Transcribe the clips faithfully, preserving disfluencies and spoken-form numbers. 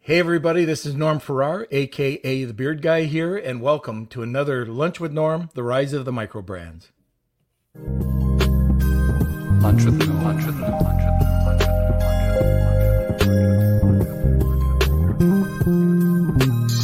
Hey everybody, this is Norm Farrar, aka The Beard Guy here, and welcome to another Lunch with Norm, The Rise of the Micro Brands. Lunch with Norm, Lunch with Norm, Lunch with Norm, Lunch with Norm.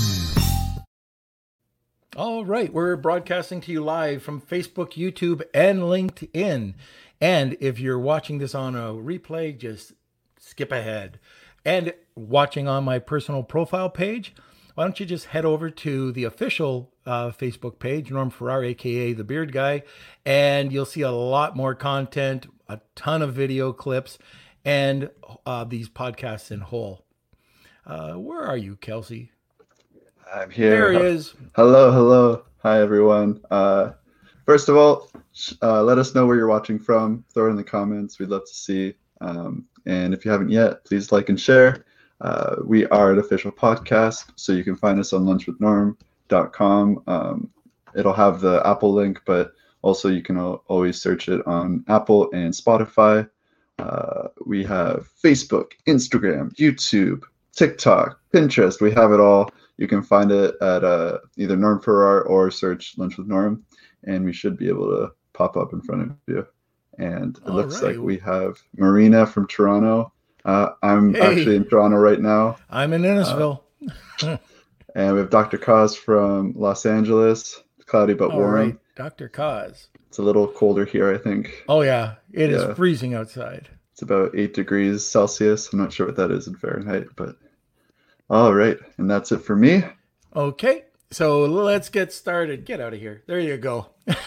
All right, we're broadcasting to you live from Facebook, YouTube, and LinkedIn. And if you're watching this on a replay, just skip ahead. And watching on my personal profile page, why don't you just head over to the official uh, Facebook page, Norm Farrar, aka The Beard Guy, and you'll see a lot more content, a ton of video clips, and uh, these podcasts in whole. Uh, where are you, Kelsey? I'm here. There he is. Hello, hello. Hi, everyone. Uh, first of all, uh, let us know where you're watching from. Throw it in the comments. We'd love to see. Um, and if you haven't yet, please like and share. Uh, we are an official podcast, so you can find us on lunch with norm dot com. Um, it'll have the Apple link, but also you can al- always search it on Apple and Spotify. Uh, we have Facebook, Instagram, YouTube, TikTok, Pinterest. We have it all. You can find it at uh, either Norm Farrar or search Lunch with Norm, and we should be able to pop up in front of you. And it All looks right. like we have Marina from Toronto. Uh, I'm Hey. actually in Toronto right now. I'm in Innisfil. Uh, and we have Doctor Kaz from Los Angeles. It's cloudy but All warm. right, Doctor Kaz. It's a little colder here, I think. Oh yeah, it Yeah. is freezing outside. It's about eight degrees Celsius. I'm not sure what that is in Fahrenheit, but all right. And that's it for me. Okay, so let's get started. Get out of here. There you go.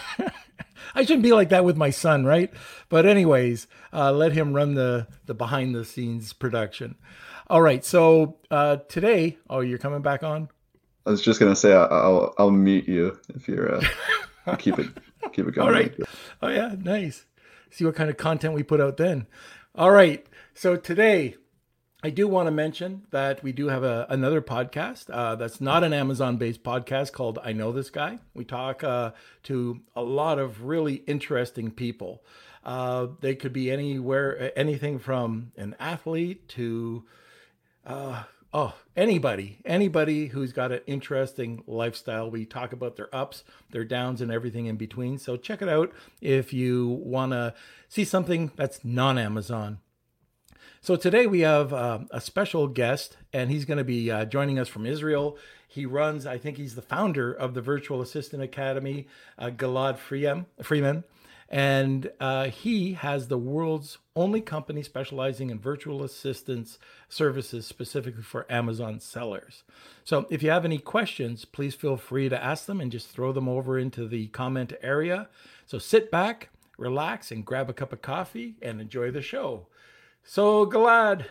I shouldn't be like that with my son, right? But anyways, uh, let him run the, the behind the scenes production. All right, so uh, today, oh, you're coming back on? I was just gonna say I- I'll I'll meet you if you're uh, you keep it keep it going. All right. Oh yeah, nice. See what kind of content we put out then. All right, so today I do want to mention that we do have a, another podcast uh, that's not an Amazon-based podcast called I Know This Guy. We talk uh, to a lot of really interesting people. Uh, they could be anywhere, anything from an athlete to, uh, oh, anybody, anybody who's got an interesting lifestyle. We talk about their ups, their downs, and everything in between. So check it out if you want to see something that's non-Amazon. So today we have uh, a special guest, and he's going to be uh, joining us from Israel. He runs, I think he's the founder of the Virtual Assistant Academy, uh, Gilad Freeman, Freeman, and uh, he has the world's only company specializing in virtual assistance services specifically for Amazon sellers. So if you have any questions, please feel free to ask them and just throw them over into the comment area. So sit back, relax, and grab a cup of coffee and enjoy the show. So, Gilad,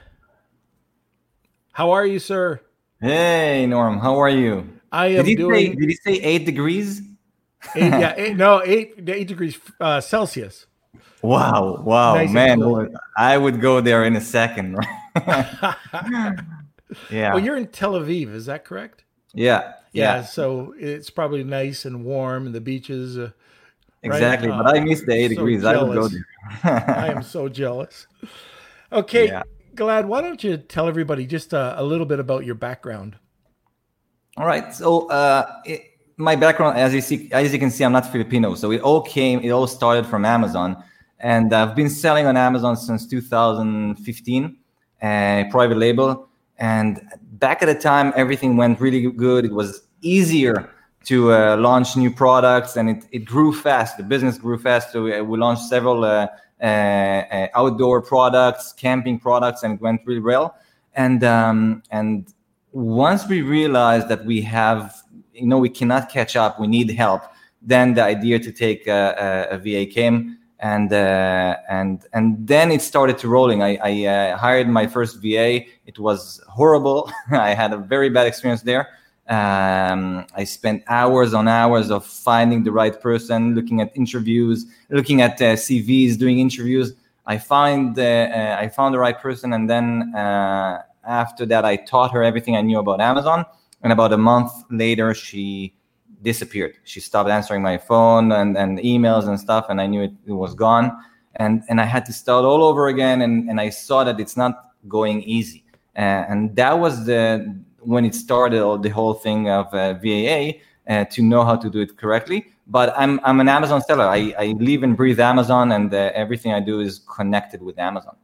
how are you, sir? Hey, Norm, how are you? I am did he doing. Say, did he say eight degrees? Eight, yeah, eight, no, eight, eight degrees uh, Celsius. Wow, wow, Nice and man, cool. I would go there in a second. Right? yeah, Well, you're in Tel Aviv, is that correct? yeah, Yeah, yeah, so it's probably nice and warm, and the beaches. Uh, right? exactly. Oh, But I miss the eight so degrees. I would go jealous. there. I am so jealous. Okay, Yeah. Gilad, why don't you tell everybody just uh, a little bit about your background? All right. So uh, it, my background, as you see, as you can see, I'm not Filipino. So it all came, it all started from Amazon, and I've been selling on Amazon since two thousand fifteen, uh, private label. And back at the time, everything went really good. It was easier to uh, launch new products, and it, it grew fast. The business grew fast. So we, we launched several uh, uh, uh, outdoor products, camping products, and it went really well. And um, and once we realized that we have, you know, we cannot catch up, we need help, then the idea to take a, a, a V A came, and uh, and and then it started to rolling. I, I uh, hired my first V A. It was horrible. I had a very bad experience there. Um, I spent hours on hours of finding the right person, looking at interviews, looking at uh, C Vs, doing interviews. I find uh, uh, I found the right person, and then uh, after that, I taught her everything I knew about Amazon. And about a month later, she disappeared. She stopped answering my phone and, and emails and stuff, and I knew it, it was gone. And and I had to start all over again. And, and I saw that it's not going easy. Uh, and that was the when it started the whole thing of uh, V A A, uh, to know how to do it correctly. But I'm I'm an Amazon seller. I, I live and breathe Amazon, and uh, everything I do is connected with Amazon.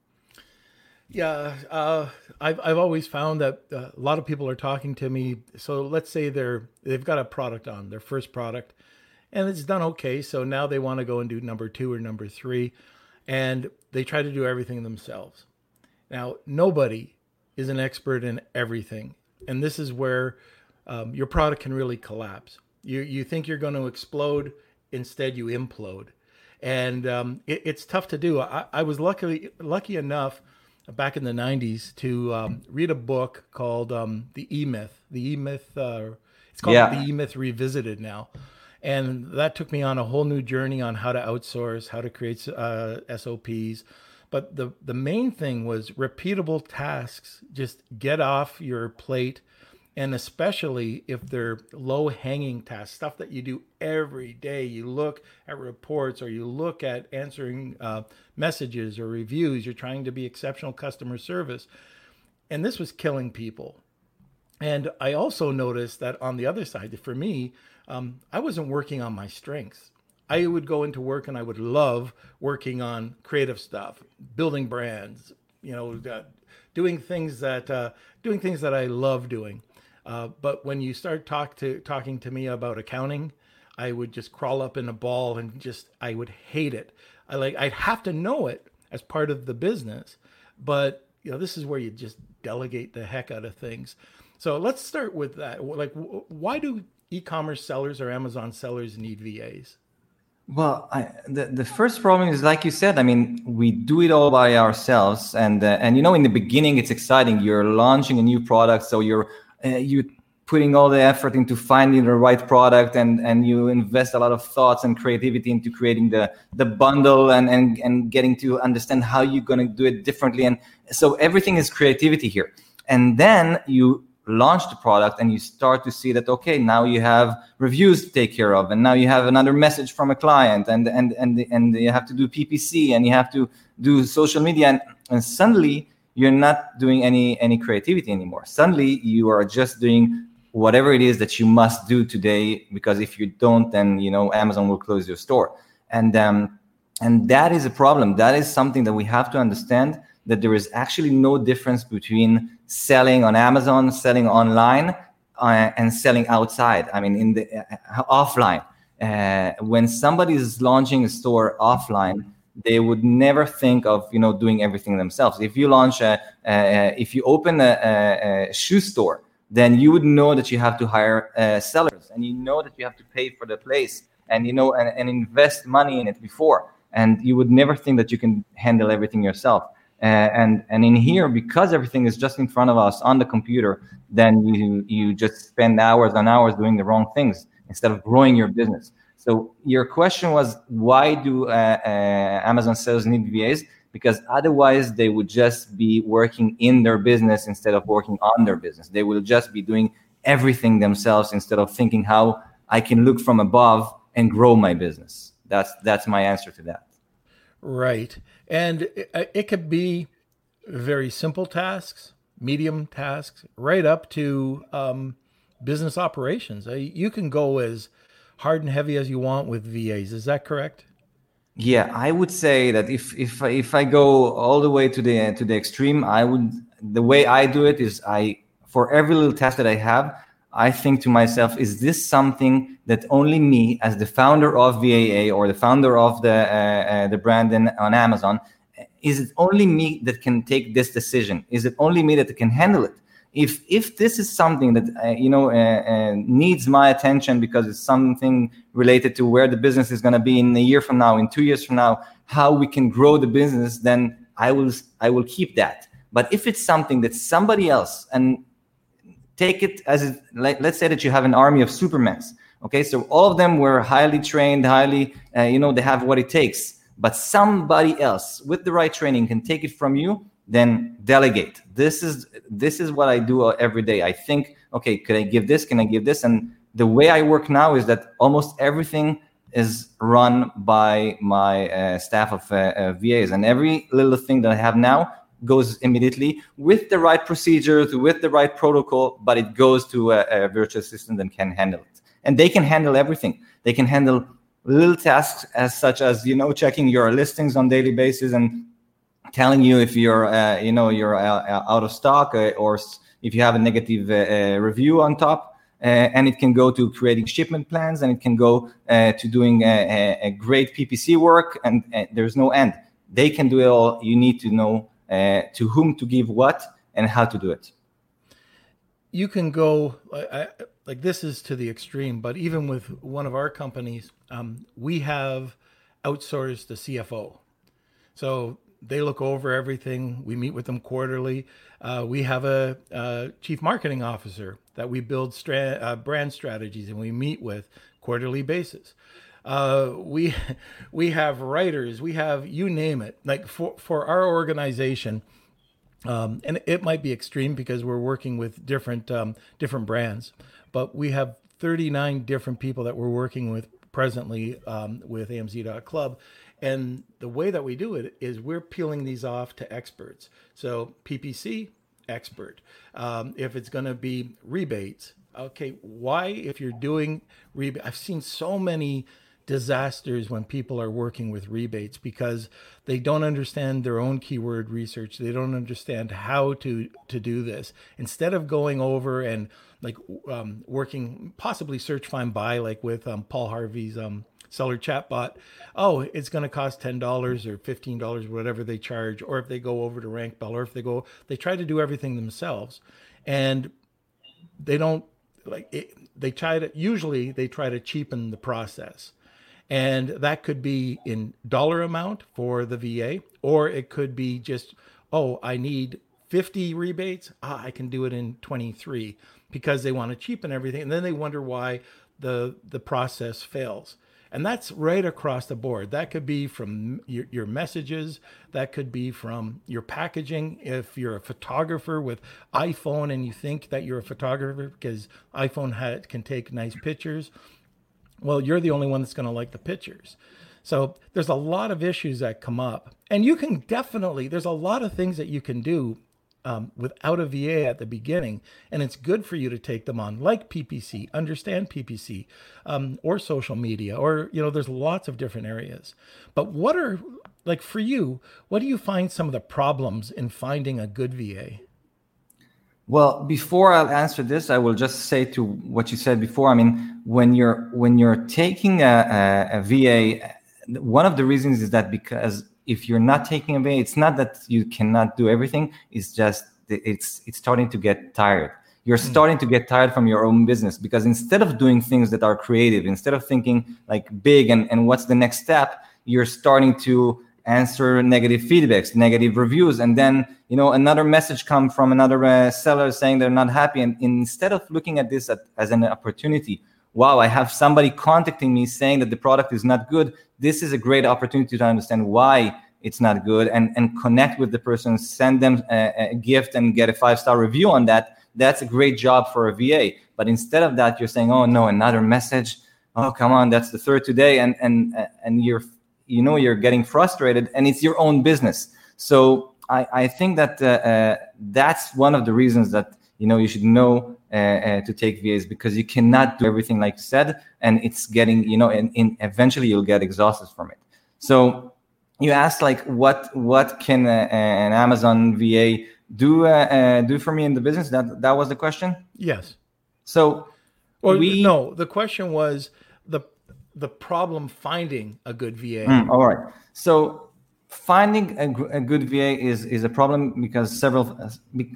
Yeah, uh, I've I've always found that uh, a lot of people are talking to me. So let's say they're they've got a product on their first product, and it's done okay. So now they want to go and do number two or number three, and they try to do everything themselves. Now nobody is an expert in everything, and this is where um, your product can really collapse. You you think you're going to explode, instead you implode, and um, it, it's tough to do. I, I was lucky lucky enough back in the nineties to um, read a book called um, The E-Myth. The E-Myth, uh, it's called Yeah. The E-Myth Revisited now. And that took me on a whole new journey on how to outsource, how to create uh, S O Ps. But the, the main thing was repeatable tasks. Just get off your plate. And especially if they're low-hanging tasks, stuff that you do every day. You look at reports, or you look at answering uh, messages or reviews. You're trying to be exceptional customer service. And this was killing people. And I also noticed that on the other side, for me, um, I wasn't working on my strengths. I would go into work and I would love working on creative stuff, building brands, you know, uh, doing things that uh, doing things that I love doing. Uh, but when you start talk to talking to me about accounting, I would just crawl up in a ball and just I would hate it. I like I'd have to know it as part of the business, but you know this is where you just delegate the heck out of things. So let's start with that. Like, why do e-commerce sellers or Amazon sellers need V As? Well, I, the the first problem is, like you said, I mean, we do it all by ourselves, and uh, and you know, in the beginning, it's exciting. You're launching a new product, so you're uh, you putting all the effort into finding the right product, and and you invest a lot of thoughts and creativity into creating the the bundle, and and and getting to understand how you're going to do it differently, and so everything is creativity here. And then you launch the product and you start to see that, okay, now you have reviews to take care of, and now you have another message from a client, and and and and you have to do P P C, and you have to do social media, and, and suddenly you're not doing any any creativity anymore. Suddenly you are just doing whatever it is that you must do today, because if you don't, then you know Amazon will close your store. And um and that is a problem. That is something that we have to understand, that there is actually no difference between selling on Amazon, selling online, uh, and selling outside. I mean, in the uh, offline. Uh, when somebody is launching a store offline, they would never think of you know doing everything themselves. If you launch a, uh, if you open a, a, a shoe store, then you would know that you have to hire uh, sellers, and you know that you have to pay for the place, and you know and, and invest money in it before, and you would never think that you can handle everything yourself. Uh, and and in here, because everything is just in front of us on the computer, then you you just spend hours and hours doing the wrong things instead of growing your business. So your question was, why do uh, uh, Amazon sellers need V As? Because otherwise they would just be working in their business instead of working on their business. They will just be doing everything themselves instead of thinking how I can look from above and grow my business. That's that's my answer to that. Right. And it, it could be very simple tasks, medium tasks, right up to um, business operations. Uh, you can go as hard and heavy as you want with V As. Is that correct? Yeah, I would say that if if if I go all the way to the to the extreme, I would the way I do it is I for every little task that I have, I think to myself, is this something that only me, as the founder of V A A or the founder of the uh, uh, the brand in, on Amazon, is it only me that can take this decision? Is it only me that can handle it? If if this is something that uh, you know uh, uh, needs my attention because it's something related to where the business is going to be in a year from now, in two years from now, how we can grow the business, then I will I will keep that. But if it's something that somebody else, and take it as it, like, let's say that you have an army of Supermans. Okay, so all of them were highly trained, highly uh, you know they have what it takes. But somebody else with the right training can take it from you. Then delegate. This is this is what I do every day. I think, okay, can I give this? Can I give this? And the way I work now is that almost everything is run by my uh, staff of uh, uh, V As, and every little thing that I have now, goes immediately with the right procedures, with the right protocol, but it goes to a, a virtual assistant that can handle it. And they can handle everything. They can handle little tasks as such as, you know, checking your listings on daily basis and telling you if you're, uh, you know, you're uh, out of stock, uh, or if you have a negative uh, uh, review on top. Uh, and it can go to creating shipment plans, and it can go uh, to doing a, a, a great P P C work, and uh, there's no end. They can do it all. You need to know uh, to whom to give what and how to do it. You can go, I, I, like this is to the extreme, but even with one of our companies, um, we have outsourced the C F O. So they look over everything. We meet with them quarterly. Uh, we have a, a chief marketing officer that we build stra- uh, brand strategies and we meet with quarterly basis. Uh, we we have writers. We have, you name it. Like for, for our organization, um, and it might be extreme because we're working with different um, different brands, but we have thirty-nine different people that we're working with presently um, with A M Z dot club. And the way that we do it is we're peeling these off to experts. So P P C, expert. Um, if it's going to be rebates, okay, why, if you're doing rebate, I've seen so many disasters when people are working with rebates because they don't understand their own keyword research. They don't understand how to, to do this. Instead of going over and like um, working, possibly search, find, buy, like with um, Paul Harvey's um, seller chatbot, oh, it's going to cost ten dollars or fifteen dollars, whatever they charge, or if they go over to RankBell, or if they go, they try to do everything themselves, and they don't like it, they try to, usually they try to cheapen the process, and that could be in dollar amount for the V A, or it could be just, oh, I need fifty rebates, ah, I can do it in twenty-three, because they want to cheapen everything, and then they wonder why the the process fails. And that's right across the board. That could be from your, your messages. That could be from your packaging. If you're a photographer with iPhone and you think that you're a photographer because iPhone ha- can take nice pictures, well, you're the only one that's going to like the pictures. So there's a lot of issues that come up. And you can definitely, there's a lot of things that you can do Um, without a V A at the beginning, and it's good for you to take them on, like P P C, understand P P C, um, or social media, or, you know, there's lots of different areas. But what are, like for you, what do you find some of the problems in finding a good V A? Well, before I'll answer this, I will just say to what you said before. I mean, when you're when you're taking a, a, a V A, one of the reasons is that because if you're not taking a V A, it's not that you cannot do everything. It's just it's it's starting to get tired. You're starting to get tired from your own business, because instead of doing things that are creative, instead of thinking like big and, and what's the next step, you're starting to answer negative feedbacks, negative reviews, and then, you know, another message come from another uh, seller saying they're not happy. And instead of looking at this at, as an opportunity, wow, I have somebody contacting me saying that the product is not good. This is a great opportunity to understand why it's not good, and, and connect with the person, send them a, a gift and get a five-star review on that. That's a great job for a V A. But instead of that, you're saying, oh no, another message. Oh, come on, that's the third today. And, and, and you're, you know, you're getting frustrated, and it's your own business. So I, I think that uh, uh, that's one of the reasons that, you know, you should know uh, uh, to take V As, because you cannot do everything like you said, and it's getting, you know, and, and eventually you'll get exhausted from it. So you asked like, what what can uh, an Amazon V A do uh, uh, do for me in the business? That that was the question. Yes. So, well, we no, the question was the the problem finding a good V A. Mm, all right. So finding a, a good V A is is a problem because several uh,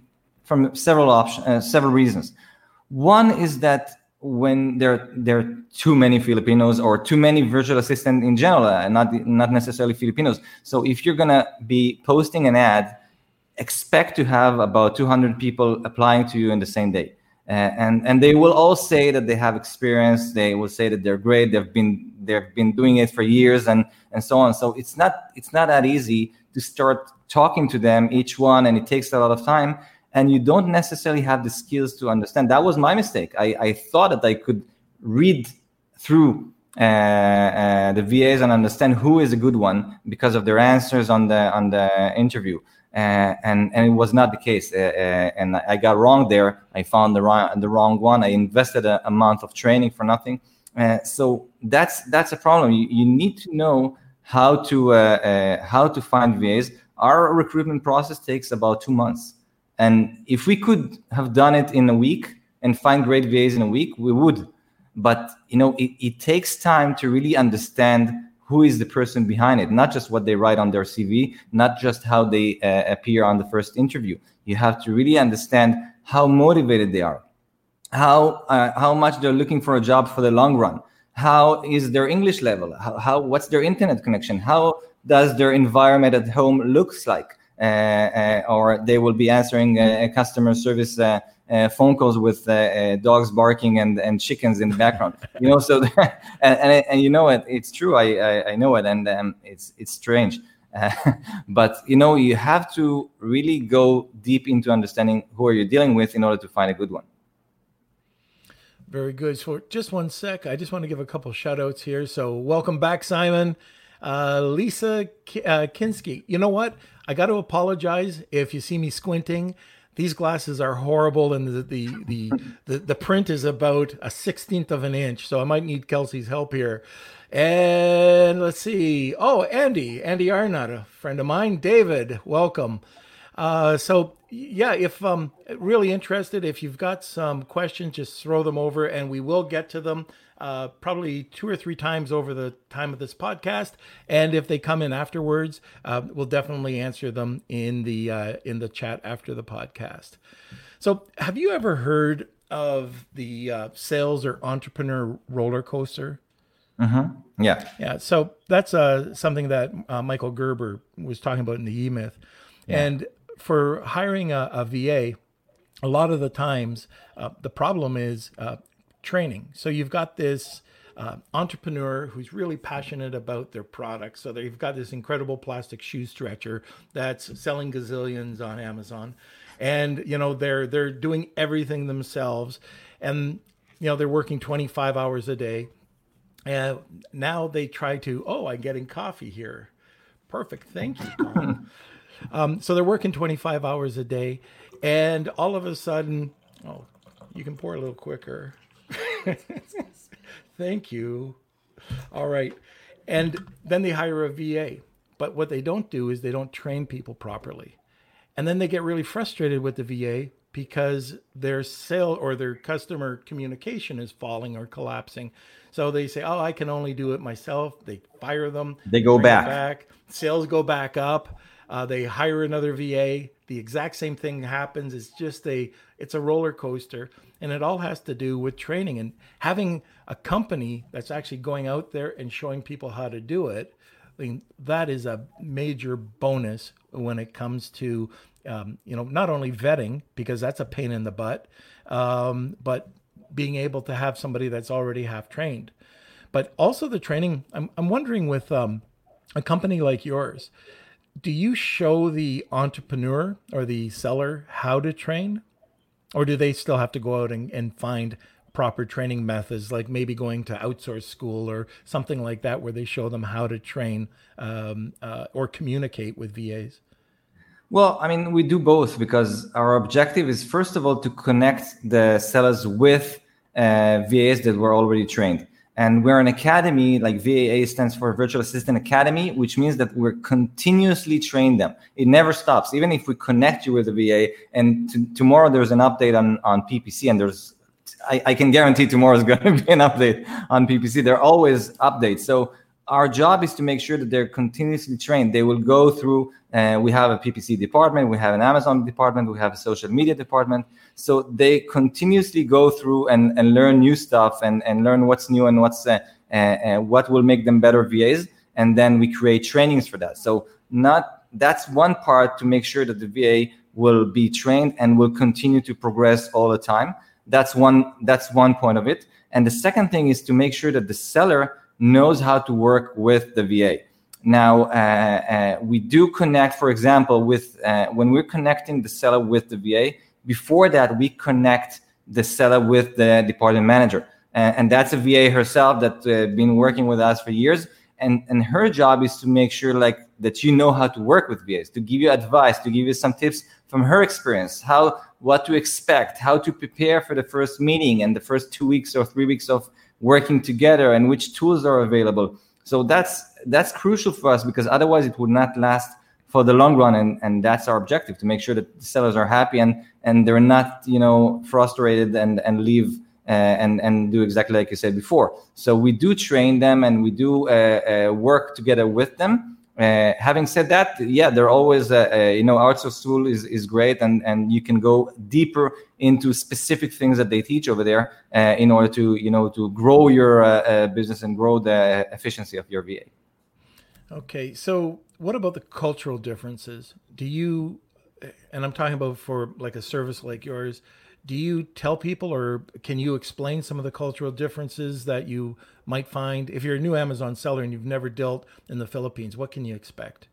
from several options, uh, several reasons. One is that when there there are too many Filipinos, or too many virtual assistants in general, uh, not not necessarily Filipinos. So if you're gonna be posting an ad, expect to have about two hundred people applying to you in the same day, uh, and and they will all say that they have experience. They will say that they're great. They've been they've been doing it for years, and and so on. So it's not it's not that easy to start talking to them, each one, and it takes a lot of time. And you don't necessarily have the skills to understand. That was my mistake. I, I thought that I could read through uh, uh, the V As and understand who is a good one because of their answers on the on the interview. Uh, and and it was not the case, uh, uh, and I got wrong there. I found the wrong the wrong one. I invested a, a month of training for nothing. Uh, so that's that's a problem. You, you need to know how to uh, uh, how to find V As. Our recruitment process takes about two months, and if we could have done it in a week and find great V As in a week, we would. But you know, it, it takes time to really understand who is the person behind it, not just what they write on their C V, not just how they uh, appear on the first interview. You have to really understand how motivated they are, how uh, how much they're looking for a job for the long run, how is their English level, how, how what's their internet connection, how does their environment at home looks like, uh, uh, or they will be answering uh, customer service uh, uh, phone calls with uh, uh, dogs barking and, and chickens in the background. You know, so and, and and you know it, it's true. I I, I know it, and um, it's it's strange, uh, but you know, you have to really go deep into understanding who are you dealing with in order to find a good one. Very good. So just one sec. I just want to give a couple shout outs here. So welcome back, Simon. Uh, Lisa K- uh, Kinski. You know what? I got to apologize if you see me squinting. These glasses are horrible, and the the, the the the print is about a sixteenth of an inch. So I might need Kelsey's help here. And let's see. Oh, Andy, Andy Arnott, a friend of mine. David, welcome. Uh, so yeah, if um really interested, if you've got some questions, just throw them over, and we will get to them uh, probably two or three times over the time of this podcast. And if they come in afterwards, uh, we'll definitely answer them in the uh, in the chat after the podcast. So, have you ever heard of the uh, sales or entrepreneur roller coaster? Mm-hmm. Yeah. Yeah. So that's uh, something that uh, Michael Gerber was talking about in the E-Myth. Yeah. And for hiring a, a V A, a lot of the times uh, the problem is uh, training. So you've got this uh, entrepreneur who's really passionate about their product. So they've got this incredible plastic shoe stretcher that's selling gazillions on Amazon, and you know they're they're doing everything themselves, and you know they're working twenty-five hours a day. And now they try to, oh, I'm getting coffee here. Perfect. Thank you, Colin. Um, so they're working twenty-five hours a day, and all of a sudden, oh, you can pour a little quicker. Thank you. All right. And then they hire a V A. But what they don't do is they don't train people properly. And then they get really frustrated with the V A because their sale or their customer communication is falling or collapsing. So they say, oh, I can only do it myself. They fire them. They go back. back. Sales go back up. Uh, they hire another V A. The exact same thing happens. It's just a, it's a roller coaster, and it all has to do with training and having a company that's actually going out there and showing people how to do it. I mean, that is a major bonus when it comes to, um, you know, not only vetting, because that's a pain in the butt, um, but being able to have somebody that's already half trained. But also the training, I'm, I'm wondering with um, a company like yours, do you show the entrepreneur or the seller how to train? Or do they still have to go out and, and find proper training methods, like maybe going to outsource school or something like that, where they show them how to train um, uh, or communicate with V As? Well, I mean, we do both, because our objective is, first of all, to connect the sellers with uh, V As that were already trained. And we're an academy, like V A A stands for Virtual Assistant Academy, which means that we're continuously train them. It never stops. Even if we connect you with a V A, and t- tomorrow there's an update on, on P P C, and there's, I, I can guarantee tomorrow is going to be an update on P P C. There are always updates. So our job is to make sure that they're continuously trained. They will go through, uh, we have a P P C department, we have an Amazon department, we have a social media department. So they continuously go through and, and learn new stuff and, and learn what's new and what's uh, uh, uh, what will make them better V As. And then we create trainings for that. So not that's one part, to make sure that the V A will be trained and will continue to progress all the time. That's one, that's one point of it. And the second thing is to make sure that the seller knows how to work with the V A. Now, uh, uh, we do connect, for example, with uh, when we're connecting the seller with the V A, before that, we connect the seller with the department manager. Uh, and that's a V A herself that's uh, been working with us for years. And, and her job is to make sure, like, that you know how to work with V As, to give you advice, to give you some tips from her experience, how what to expect, how to prepare for the first meeting and the first two weeks or three weeks of working together, and which tools are available. So that's that's crucial for us, because otherwise it would not last for the long run, and, and that's our objective, to make sure that the sellers are happy and and they're not, you know, frustrated and and leave uh, and and do exactly like you said before. So we do train them, and we do uh, uh, work together with them. Uh, having said that, yeah, they're always, uh, uh, you know, outsource tool is, is great, and, and you can go deeper into specific things that they teach over there uh, in order to, you know, to grow your uh, uh, business and grow the efficiency of your V A. Okay, so what about the cultural differences? Do you, and I'm talking about for like a service like yours, do you tell people, or can you explain some of the cultural differences that you might find if you're a new Amazon seller and you've never dealt in the Philippines? What can you expect?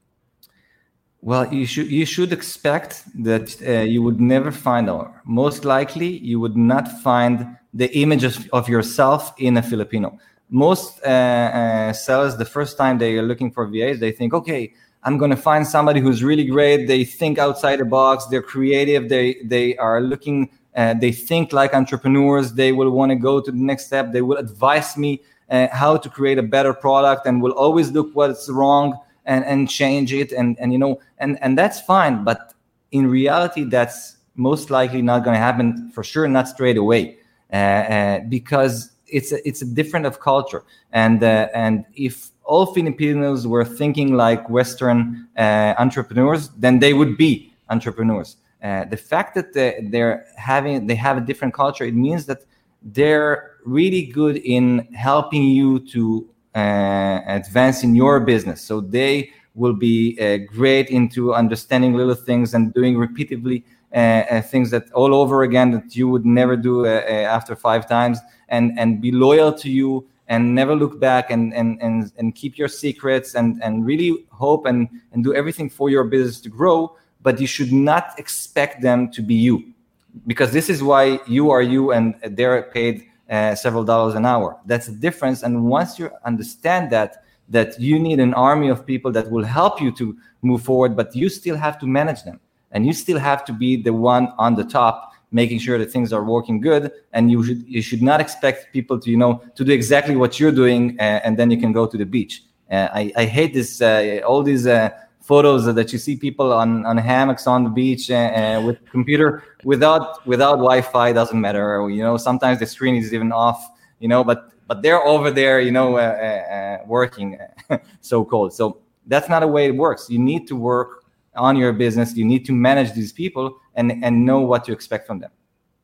Well, you should you should expect that uh, you would never find, or most likely you would not find the image of, of yourself in a Filipino. Most uh, uh, sellers, the first time they are looking for V As, they think, okay, I'm going to find somebody who's really great. They think outside the box. They're creative. They they are looking. Uh, they think like entrepreneurs. They will want to go to the next step. They will advise me uh, how to create a better product, and will always look what's wrong and, and change it. And, and, you know, and, and that's fine. But in reality, that's most likely not going to happen, for sure, not straight away, uh, uh, because it's a, it's a different of culture. And, uh, and if all Filipinos were thinking like Western uh, entrepreneurs, then they would be entrepreneurs. Uh, the fact that they, they're having they have a different culture, it means that they're really good in helping you to uh, advance in your business. So they will be uh, great into understanding little things and doing repeatedly uh, uh, things that all over again that you would never do uh, uh, after five times, and and be loyal to you and never look back, and and and, and keep your secrets, and and really hope and and do everything for your business to grow. But you should not expect them to be you, because this is why you are you and they're paid uh, several dollars an hour. That's the difference. And once you understand that, that you need an army of people that will help you to move forward, but you still have to manage them, and you still have to be the one on the top, making sure that things are working good. And you should you should not expect people to, you know, to do exactly what you're doing, uh, and then you can go to the beach. Uh, I, I hate this, uh, all these uh, photos that you see people on, on hammocks on the beach uh, uh, with computer without without Wi-Fi. Doesn't matter, you know. Sometimes the screen is even off, you know. But but they're over there, you know, uh, uh, working, so called. So that's not a way it works. You need to work on your business. You need to manage these people and and know what to expect from them.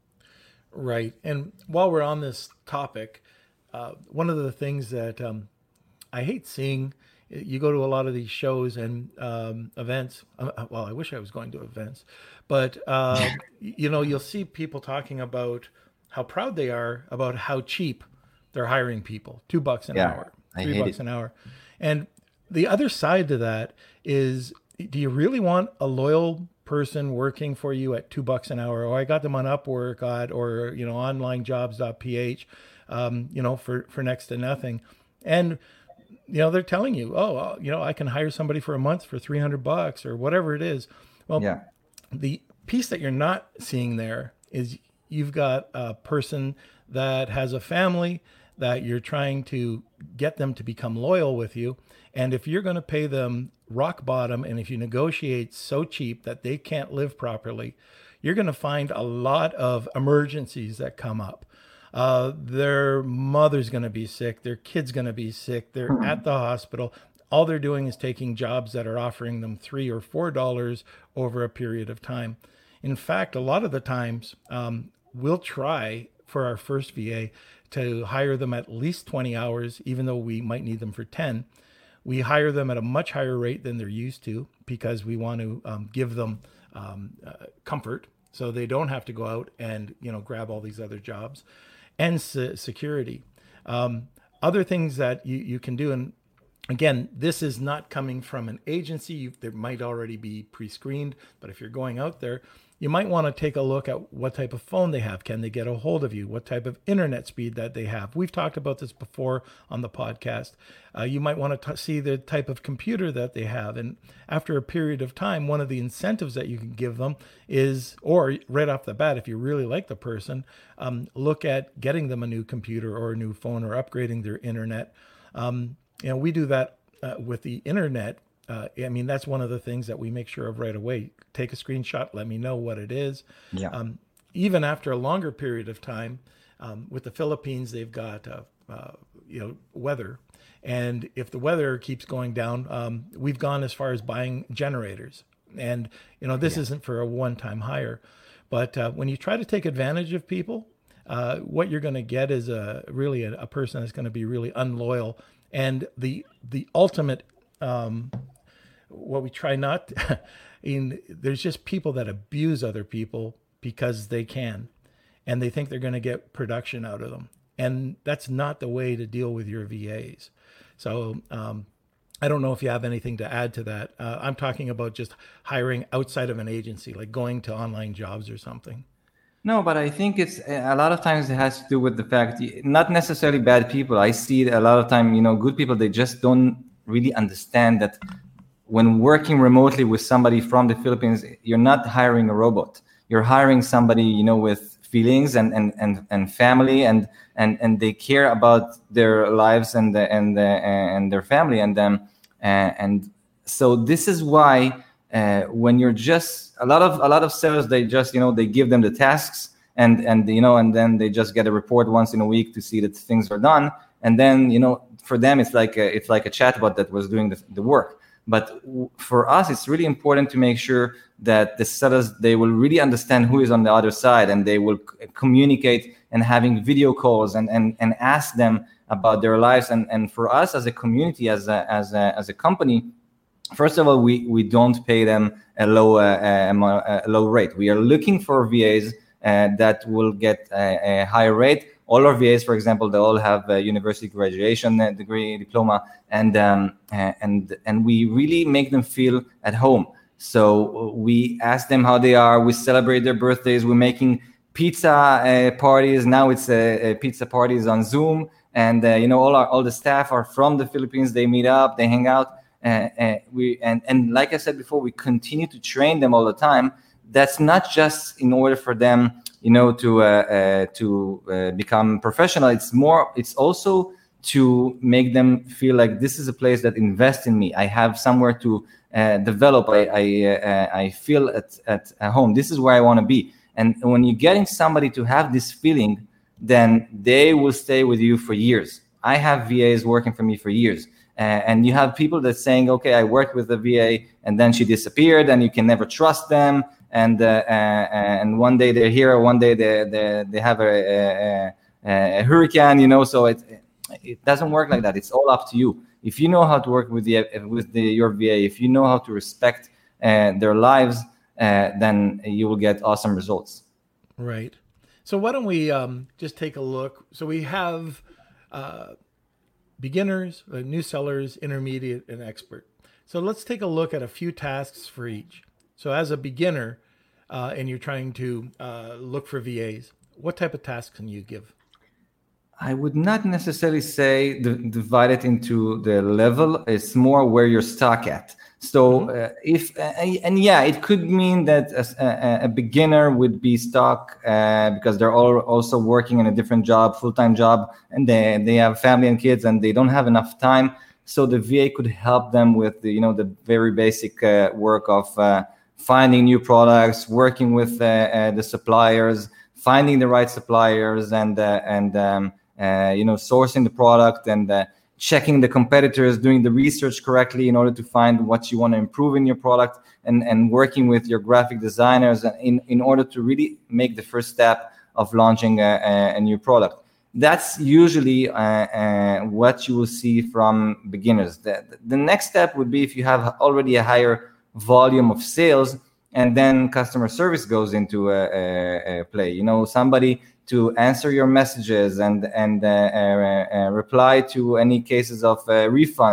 Right. And while we're on this topic, uh, one of the things that um, I hate seeing. You go to a lot of these shows and um, events. Well, I wish I was going to events, but uh, you know, you'll see people talking about how proud they are about how cheap they're hiring people. Two bucks an yeah, hour, I three hate bucks it. an hour. And the other side to that is, do you really want a loyal person working for you at two bucks an hour? Or I got them on Upwork, at, or you know, online jobs dot p h, um, you know, for for next to nothing, and you know, they're telling you, oh, you know, I can hire somebody for a month for three hundred bucks or whatever it is. Well, yeah. The piece that you're not seeing there is you've got a person that has a family that you're trying to get them to become loyal with you. And if you're going to pay them rock bottom, and if you negotiate so cheap that they can't live properly, you're going to find a lot of emergencies that come up. Uh, their mother's going to be sick. Their kid's going to be sick. They're at the hospital. All they're doing is taking jobs that are offering them three or four dollars over a period of time. In fact, a lot of the times um, we'll try for our first V A to hire them at least twenty hours, even though we might need them for ten. We hire them at a much higher rate than they're used to, because we want to um, give them um, uh, comfort, so they don't have to go out and, you know, grab all these other jobs. And se- security. Um, other things that you, you can do, and again, this is not coming from an agency. You, there might already be pre-screened, but if you're going out there, you might want to take a look at what type of phone they have. Can they get a hold of you? What type of internet speed that they have? We've talked about this before on the podcast. Uh, you might want to t- see the type of computer that they have. And after a period of time, one of the incentives that you can give them is, or right off the bat, if you really like the person, um, look at getting them a new computer or a new phone or upgrading their internet. Um, you know, we do that uh, with the internet. Uh, I mean, that's one of the things that we make sure of right away. Take a screenshot, let me know what it is. Yeah. Um, even after a longer period of time, um, with the Philippines, they've got, uh, uh, you know, weather. And if the weather keeps going down, um, we've gone as far as buying generators. And, you know, this yeah. isn't for a one-time hire. But uh, when you try to take advantage of people, uh, what you're going to get is a really a, a person that's going to be really unloyal. And the the ultimate... Um, what we try not to, in there's just people that abuse other people because they can, and they think they're going to get production out of them, and that's not the way to deal with your V As. So um, I don't know if you have anything to add to that. Uh, I'm talking about just hiring outside of an agency, like going to online jobs or something. No, but I think it's a lot of times it has to do with the fact, not necessarily bad people. I see it a lot of time, you know, good people, they just don't really understand that when working remotely with somebody from the Philippines, you're not hiring a robot. You're hiring somebody, you know, with feelings and and and, and family, and and and they care about their lives and the, and the, and their family, and them. Uh, and so this is why uh, when you're just a lot of a lot of sellers, they just you know they give them the tasks and and you know and then they just get a report once in a week to see that things are done, and then you know for them it's like a, it's like a chatbot that was doing the, the work. But for us, it's really important to make sure that the sellers, they will really understand who is on the other side, and they will c- communicate and having video calls and, and, and ask them about their lives. And, and for us as a community, as a, as a, as a company, first of all, we, we don't pay them a low, uh, a, a low rate. We are looking for V As uh, that will get a, a higher rate. All our V As, for example, they all have a university graduation degree, diploma, and um, and and we really make them feel at home. So we ask them how they are. We celebrate their birthdays. We're making pizza uh, parties. Now it's uh, uh, pizza parties on Zoom, and uh, you know all our all the staff are from the Philippines. They meet up, they hang out. Uh, and we and and like I said before, we continue to train them all the time. That's not just in order for them, you know, to uh, uh, to uh, become professional. It's more. It's also to make them feel like this is a place that invests in me. I have somewhere to uh, develop. I I, uh, I feel at, at at home. This is where I want to be. And when you're getting somebody to have this feeling, then they will stay with you for years. I have V As working for me for years. Uh, and you have people that saying, okay, I worked with a V A and then she disappeared, and you can never trust them. And uh, uh, and one day they're here, one day they they, they have a, a, a hurricane, you know. So it it doesn't work like that. It's all up to you. If you know how to work with the with the your V A, if you know how to respect uh, their lives, uh, then you will get awesome results. Right. So why don't we um, just take a look? So we have uh, beginners, uh, new sellers, intermediate, and expert. So let's take a look at a few tasks for each. So as a beginner, uh, and you're trying to uh, look for V As, what type of tasks can you give? I would not necessarily say the, divide it into the level. It's more where you're stuck at. So mm-hmm. uh, if, uh, and yeah, it could mean that a, a, a beginner would be stuck uh, because they're all also working in a different job, full-time job, and they, they have family and kids and they don't have enough time. So the V A could help them with the, you know, the very basic uh, work of uh, finding new products, working with uh, uh, the suppliers, finding the right suppliers, and uh, and um, uh, you know, sourcing the product and uh, checking the competitors, doing the research correctly in order to find what you want to improve in your product, and and working with your graphic designers in in order to really make the first step of launching a, a, a new product. That's usually uh, uh, what you will see from beginners. The, the next step would be if you have already a higher volume of sales, and then customer service goes into a, a, a play. You know, somebody to answer your messages and and uh, uh, uh, reply to any cases of uh, refunds,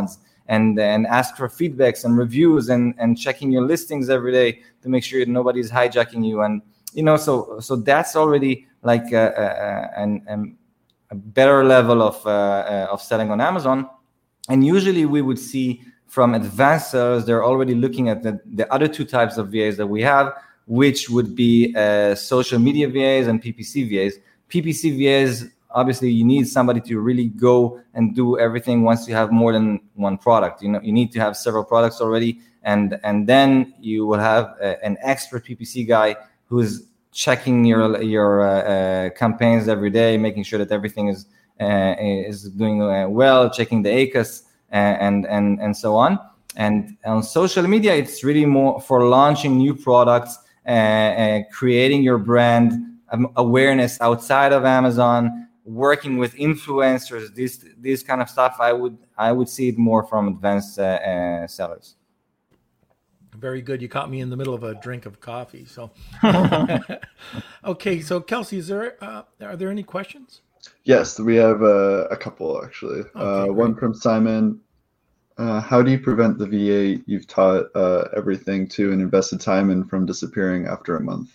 and and ask for feedbacks and reviews and and checking your listings every day to make sure nobody's hijacking you. And you know, so so that's already like a, a, an, a better level of uh, uh, of selling on Amazon. And usually we would see from advanced sellers, they're already looking at the, the other two types of V As that we have, which would be uh, social media V As and P P C V As. P P C V As, obviously, you need somebody to really go and do everything once you have more than one product. You know, you need to have several products already, and and then you will have a, an expert P P C guy who's checking your your uh, uh, campaigns every day, making sure that everything is uh, is doing uh, well, checking the A C O S uh, and and and so on. And on social media, it's really more for launching new products, uh, uh, creating your brand um, awareness outside of Amazon, working with influencers, this this kind of stuff. I would I would see it more from advanced uh, uh, sellers. Very good. You caught me in the middle of a drink of coffee. So, okay. So, Kelsey, is there uh, are there any questions? Yes, we have uh, a couple actually. Okay, uh, one from Simon. Uh, how do you prevent the V A you've taught uh, everything to and invested time in from disappearing after a month?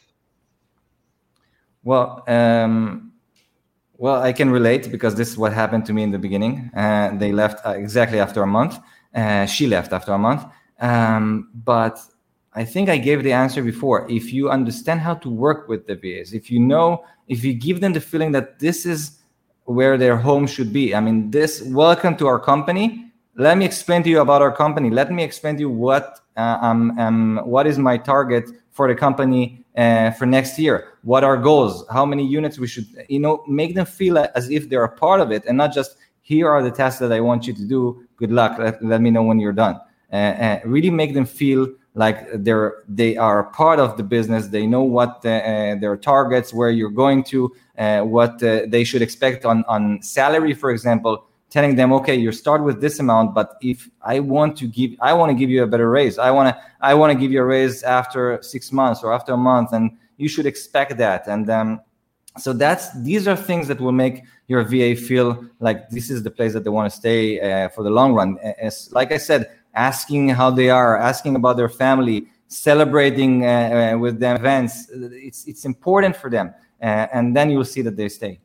Well, um, well, I can relate because this is what happened to me in the beginning. Uh, they left uh, exactly after a month. Uh, she left after a month. Um, but I think I gave the answer before. If you understand how to work with the V As, if you know, if you give them the feeling that this is where their home should be. I mean, this, welcome to our company. Let me explain to you about our company. Let me explain to you what uh, um, um, what is my target for the company uh, for next year. What are goals? How many units we should, you know, make them feel as if they're a part of it and not just, here are the tasks that I want you to do. Good luck. Let, let me know when you're done. Uh, uh, really make them feel like they're they are part of the business. They know what the, uh, their targets, where you're going to, uh, what uh, they should expect on, on salary, for example. Telling them, okay, you start with this amount, but if I want to give, I want to give you a better raise. I want to, I want to give you a raise after six months or after a month, and you should expect that. And um, so that's these are things that will make your V A feel like this is the place that they want to stay uh, for the long run. As, like I said, asking how they are, asking about their family, celebrating uh, uh, with them events. It's it's important for them, uh, and then you'll see that they stay.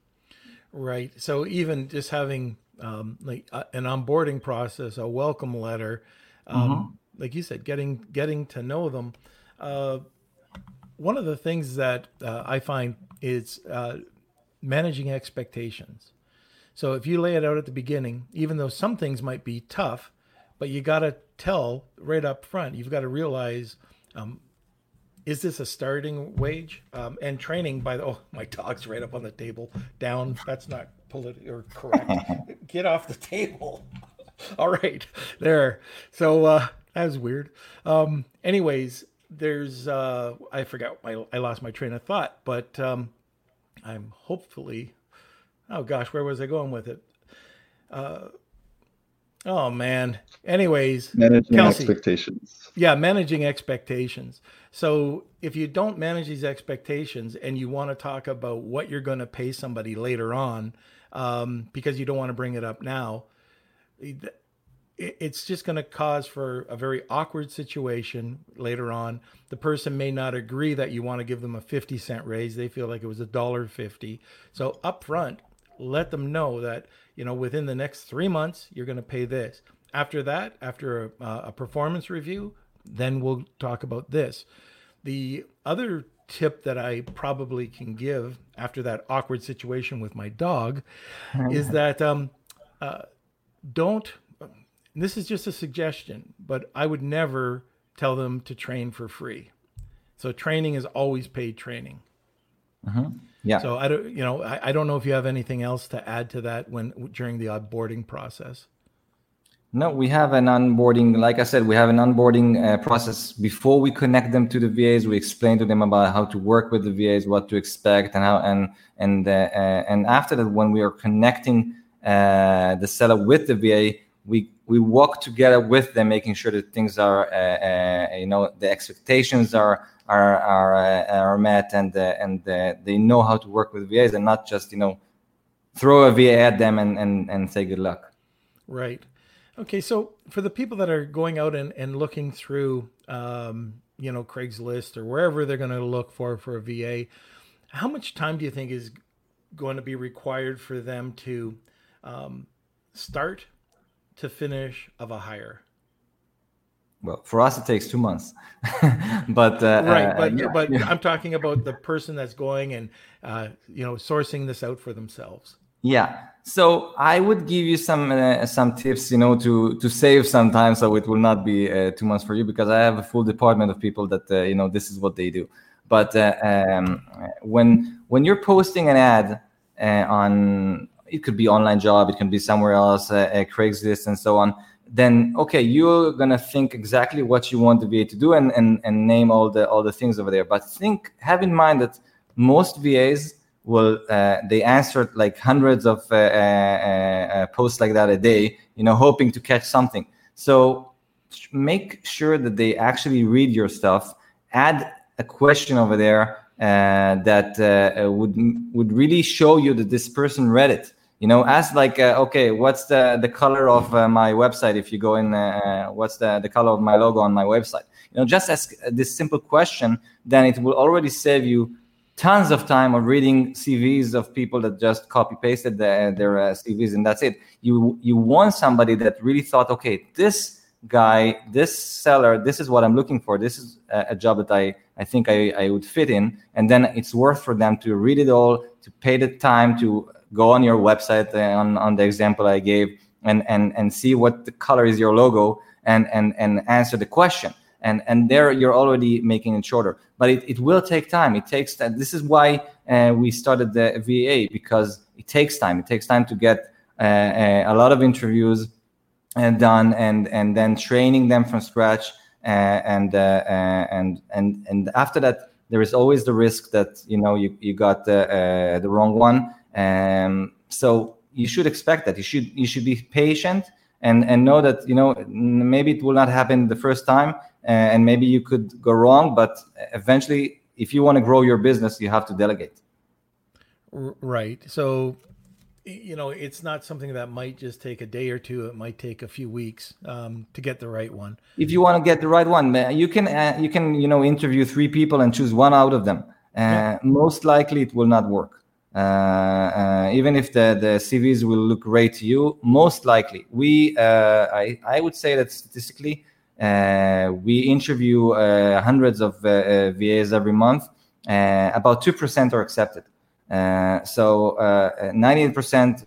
Right. So even just having um, like uh, an onboarding process, a welcome letter, um, mm-hmm. like you said, getting getting to know them. Uh, one of the things that uh, I find is uh, managing expectations. So if you lay it out at the beginning, even though some things might be tough, but you got to tell right up front, you've got to realize, um, is this a starting wage? Um, and training by the, oh, my dog's right up on the table, down. That's not politically or correct. Get off the table. All right, there. So uh, that was weird. Um, anyways, there's, uh, I forgot, I, I lost my train of thought, but um, I'm hopefully, oh gosh, where was I going with it? Uh, oh man. Anyways, managing Kelsey, expectations. Yeah, managing expectations. So if you don't manage these expectations and you want to talk about what you're going to pay somebody later on, um, because you don't want to bring it up now, it's just going to cause for a very awkward situation later on. The person may not agree that you want to give them a fifty cent raise. They feel like it was a dollar fifty. So up front, let them know that, you know, within the next three months, you're going to pay this. After that, after a, a performance review, then we'll talk about this. The other tip that I probably can give after that awkward situation with my dog is that um, uh, don't, this is just a suggestion, but I would never tell them to train for free. So training is always paid training. Mm-hmm. Yeah. So I don't, you know, I, I don't know if you have anything else to add to that when during the onboarding process. No, we have an onboarding, like I said, we have an onboarding uh, process before we connect them to the V As. We explain to them about how to work with the V As, what to expect, and how, and and uh, uh, and after that, when we are connecting uh, the seller with the V A, we we walk together with them, making sure that things are, uh, uh, you know, the expectations are are are, uh, are met, and uh, and uh, they know how to work with V As, and not just, you know, throw a V A at them and and and say good luck. Right. Okay, so for the people that are going out and, and looking through, um, you know, Craigslist or wherever they're going to look for for a V A, how much time do you think is going to be required for them to um, start to finish of a hire? Well, for us, it takes two months. but uh, right, but uh, yeah, but yeah. I'm talking about the person that's going and uh, you know, sourcing this out for themselves. Yeah. So I would give you some uh, some tips, you know, to to save some time, so it will not be uh, two months for you, because I have a full department of people that uh, you know, this is what they do. But uh, um, when when you're posting an ad uh, on, it could be online job, it can be somewhere else, uh, uh, Craigslist and so on, then okay, you're gonna think exactly what you want the V A to do and and and name all the all the things over there. But think, have in mind that most V As will uh, they answer like hundreds of uh, uh, uh, posts like that a day, you know, hoping to catch something. So make sure that they actually read your stuff. Add a question over there uh, that uh, would would really show you that this person read it. You know, ask like, uh, okay, what's the the color of uh, my website? If you go in, uh, what's the the color of my logo on my website? You know, just ask this simple question, then it will already save you tons of time of reading C Vs of people that just copy pasted the, their uh, C Vs and that's it. You you want somebody that really thought, okay, this guy, this seller, this is what I'm looking for. This is a, a job that I I think I, I would fit in, and then it's worth for them to read it all, to pay the time to go on your website uh, on on the example I gave, and and and see what the color is your logo, and and and answer the question. And and there you're already making it shorter, but it, it will take time. It takes that. This is why uh, we started the V A, because it takes time. It takes time to get uh, a, a lot of interviews and done, and and then training them from scratch. Uh, and uh, uh, and and and after that, there is always the risk that you know you you got the uh, the wrong one. Um, so you should expect that. You should you should be patient and and know that you know maybe it will not happen the first time. Uh, and maybe you could go wrong, but eventually, if you want to grow your business, you have to delegate. Right. So, you know, it's not something that might just take a day or two. It might take a few weeks um, to get the right one. If you want to get the right one, you can uh, you can you know interview three people and choose one out of them. Uh, yeah. Most likely, it will not work. Uh, uh, even if the the C Vs will look great to you, most likely we uh, I I would say that statistically. Uh, we interview uh, hundreds of uh, uh, V As every month. Uh, about two percent are accepted. Uh, so uh, ninety-eight percent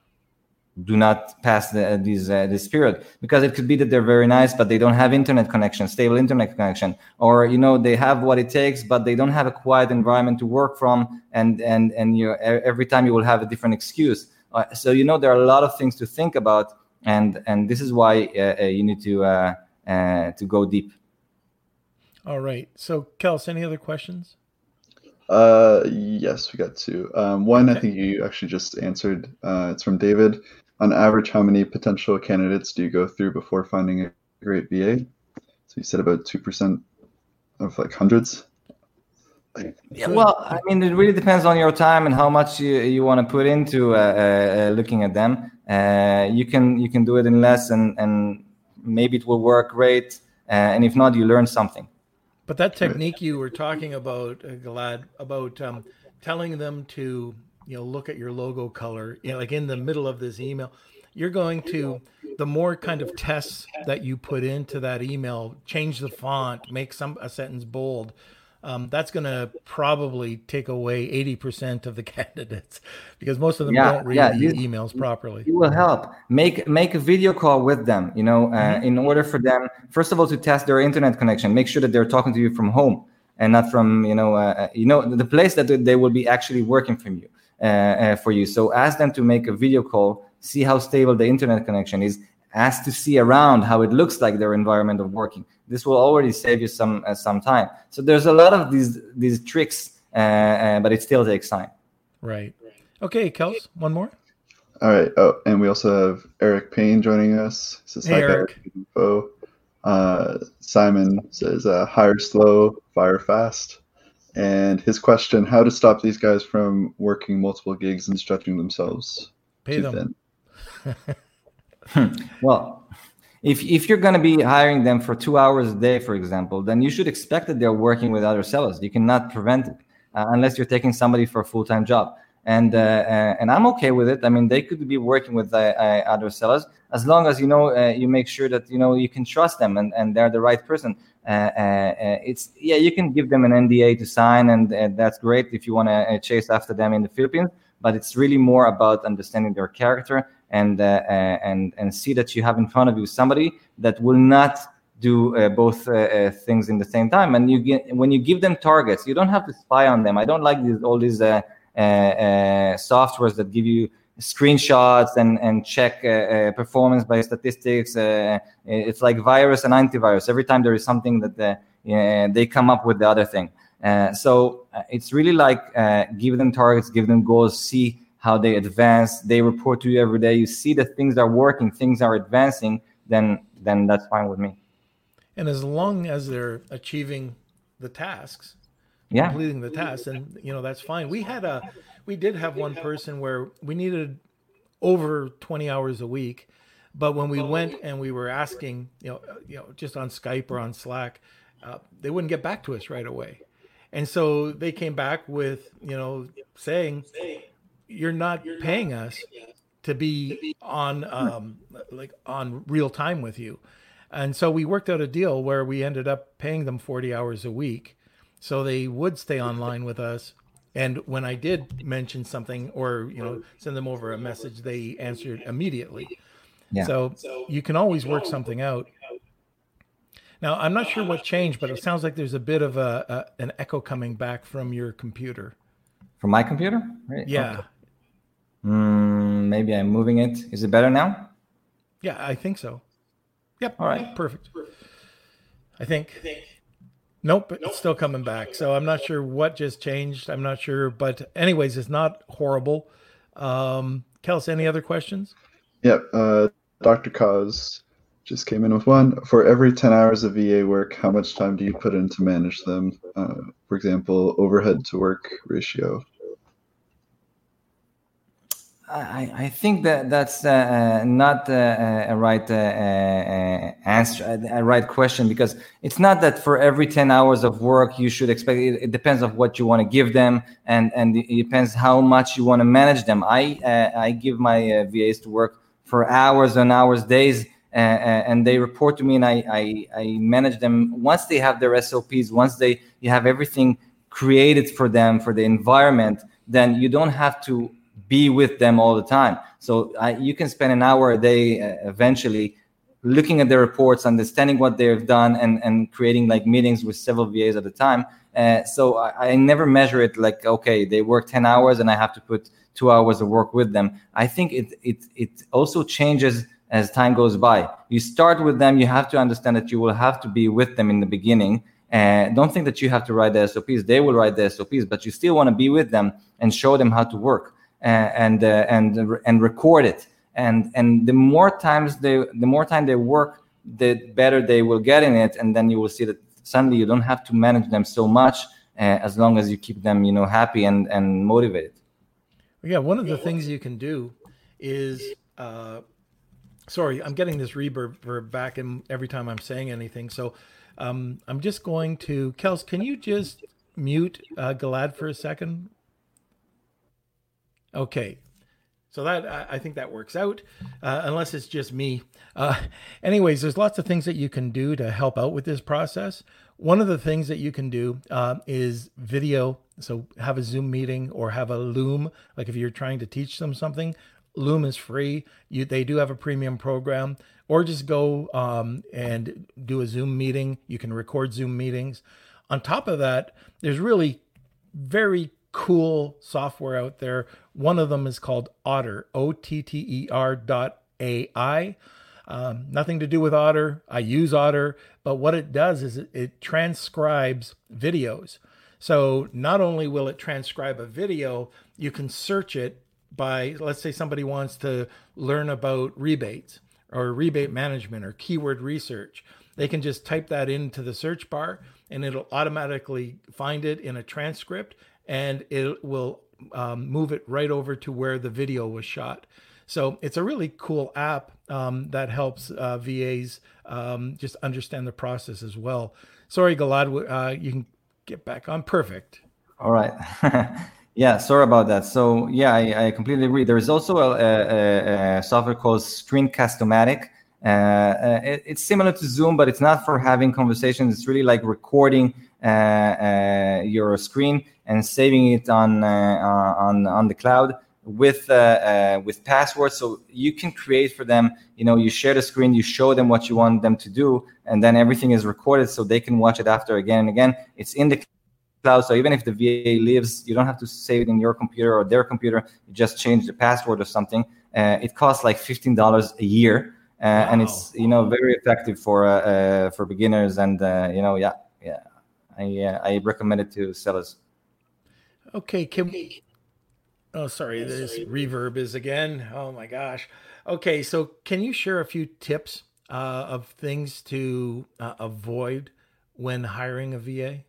do not pass the, this, uh, this period, because it could be that they're very nice, but they don't have internet connection, stable internet connection, or you know they have what it takes, but they don't have a quiet environment to work from, and and and you every time you will have a different excuse. Uh, so you know there are a lot of things to think about, and and this is why uh, uh, you need to. Uh, Uh, to go deep. All right. So, Kels, any other questions? Uh, yes, we got two. Um, one, okay. I think you actually just answered. Uh, it's from David. On average, how many potential candidates do you go through before finding a great V A? So you said about two percent of like hundreds. Yeah, well, I mean, it really depends on your time and how much you, you want to put into uh, uh, looking at them. Uh, you can you can do it in less, and and maybe it will work great, uh, and if not, you learn something. But that technique you were talking about, uh, Gilad, about um, telling them to, you know, look at your logo color, you know, like in the middle of this email, you're going to, the more kind of tests that you put into that email, change the font, make some a sentence bold. Um, that's going to probably take away eighty percent of the candidates, because most of them yeah, don't read yeah, the you, emails properly. It will help. Make make a video call with them, you know, uh, mm-hmm. in order for them, first of all, to test their internet connection. Make sure that they're talking to you from home and not from, you know, uh, you know, the place that they will be actually working from you, uh, uh, for you. So ask them to make a video call, see how stable the internet connection is, ask to see around how it looks like their environment of working. This will already save you some uh, some time. So there's a lot of these these tricks, uh, uh, but it still takes time. Right. Okay, Kels, one more. All right. Oh, and we also have Eric Payne joining us. Says, hey, hi, Eric. Info. Uh, Simon says, uh, hire slow, fire fast. And his question, how to stop these guys from working multiple gigs and stretching themselves Pay too them. thin. Well, If if you're going to be hiring them for two hours a day, for example, then you should expect that they're working with other sellers. You cannot prevent it uh, unless you're taking somebody for a full-time job. And uh, uh, and I'm okay with it. I mean, they could be working with uh, uh, other sellers as long as you know uh, you make sure that you know you can trust them and, and they're the right person. Uh, uh, it's yeah, you can give them an N D A to sign, and uh, that's great if you want to uh, chase after them in the Philippines. But it's really more about understanding their character and uh, uh, and and see that you have in front of you somebody that will not do uh, both uh, uh, things in the same time. And you get when you give them targets, you don't have to spy on them. I don't like these all these. Uh, Uh, uh, softwares that give you screenshots and and check uh, uh, performance by statistics. Uh, it's like virus and antivirus. Every time there is something that the, uh, they come up with the other thing. Uh, so uh, it's really like uh, give them targets, give them goals, see how they advance. They report to you every day. You see that things are working, things are advancing. Then then that's fine with me. And as long as they're achieving the tasks. Yeah. Completing the task, and you know that's fine. We had a, we did have one person where we needed over twenty hours a week, but when we went and we were asking, you know, you know, just on Skype or on Slack, uh, they wouldn't get back to us right away, and so they came back with, you know, saying, "You're not paying us to be on, um, like on real time with you," and so we worked out a deal where we ended up paying them forty hours a week. So they would stay online with us. And when I did mention something or, you know, send them over a message, they answered immediately. Yeah. So you can always work something out. Now, I'm not sure what changed, but it sounds like there's a bit of a, a an echo coming back from your computer. From my computer? Right. Yeah. Okay. Mm, maybe I'm moving it. Is it better now? Yeah, I think so. Yep. All right. Perfect. I think. Nope, it's still coming back. So I'm not sure what just changed. I'm not sure. But anyways, it's not horrible. Um, Kels, any other questions? Yep. Uh, Doctor Cause just came in with one. For every ten hours of V A work, how much time do you put in to manage them? Uh, for example, overhead to work ratio. I, I think that that's uh, not uh, a right uh, uh, answer, a right question, because it's not that for every ten hours of work you should expect. It, it depends on what you want to give them, and and it depends how much you want to manage them. I uh, I give my uh, V As to work for hours and hours, days, uh, and they report to me, and I, I I manage them. Once they have their S O Ps, once they you have everything created for them for the environment, then you don't have to be with them all the time. So uh, you can spend an hour a day uh, eventually looking at their reports, understanding what they've done, and, and creating like meetings with several V As at a time. Uh, so I, I never measure it like, okay, they work ten hours and I have to put two hours of work with them. I think it it it also changes as time goes by. You start with them, you have to understand that you will have to be with them in the beginning. Uh, don't think that you have to write the S O Ps. They will write the S O Ps, but you still want to be with them and show them how to work. Uh, and uh, and and record it, and and the more times they the more time they work, the better they will get in it, and then you will see that suddenly you don't have to manage them so much uh, as long as you keep them, you know, happy and and motivated. Yeah, one of the things you can do is, uh, sorry, I'm getting this reverb back in every time I'm saying anything, so um, I'm just going to Kels. Can you just mute uh, Gilad for a second? Okay, so that I think that works out, uh, unless it's just me. Uh, anyways, there's lots of things that you can do to help out with this process. One of the things that you can do uh, is video. So have a Zoom meeting or have a Loom. Like if you're trying to teach them something, Loom is free. You, they do have a premium program. Or just go um, and do a Zoom meeting. You can record Zoom meetings. On top of that, there's really very cool software out there. One of them is called Otter, O T T E R dot A I. Um, nothing to do with Otter. I use Otter, but what it does is it, it transcribes videos. So not only will it transcribe a video, you can search it by, let's say somebody wants to learn about rebates or rebate management or keyword research. They can just type that into the search bar and it'll automatically find it in a transcript, and it will um, move it right over to where the video was shot. So it's a really cool app um, that helps uh, V As um, just understand the process as well. Sorry, Gilad, uh, you can get back on. Perfect. All right. Yeah, sorry about that. So yeah, I, I completely agree. There is also a, a, a software called Screencast-O-Matic. Uh, uh, it, it's similar to Zoom, but it's not for having conversations. It's really like recording uh, uh, your screen and saving it on uh, on on the cloud with uh, uh, with passwords. So you can create for them. You know, you share the screen, you show them what you want them to do, and then everything is recorded, so they can watch it after again and again. It's in the cloud, so even if the V A leaves, you don't have to save it in your computer or their computer. You just change the password or something. Uh, it costs like fifteen dollars a year. Uh, wow. And it's, you know, very effective for uh, uh, for beginners, and uh, you know, yeah, yeah, I uh, I recommend it to sellers. Okay, can we? Oh, sorry, this reverb is again. Oh my gosh. Okay, so can you share a few tips uh, of things to uh, avoid when hiring a V A?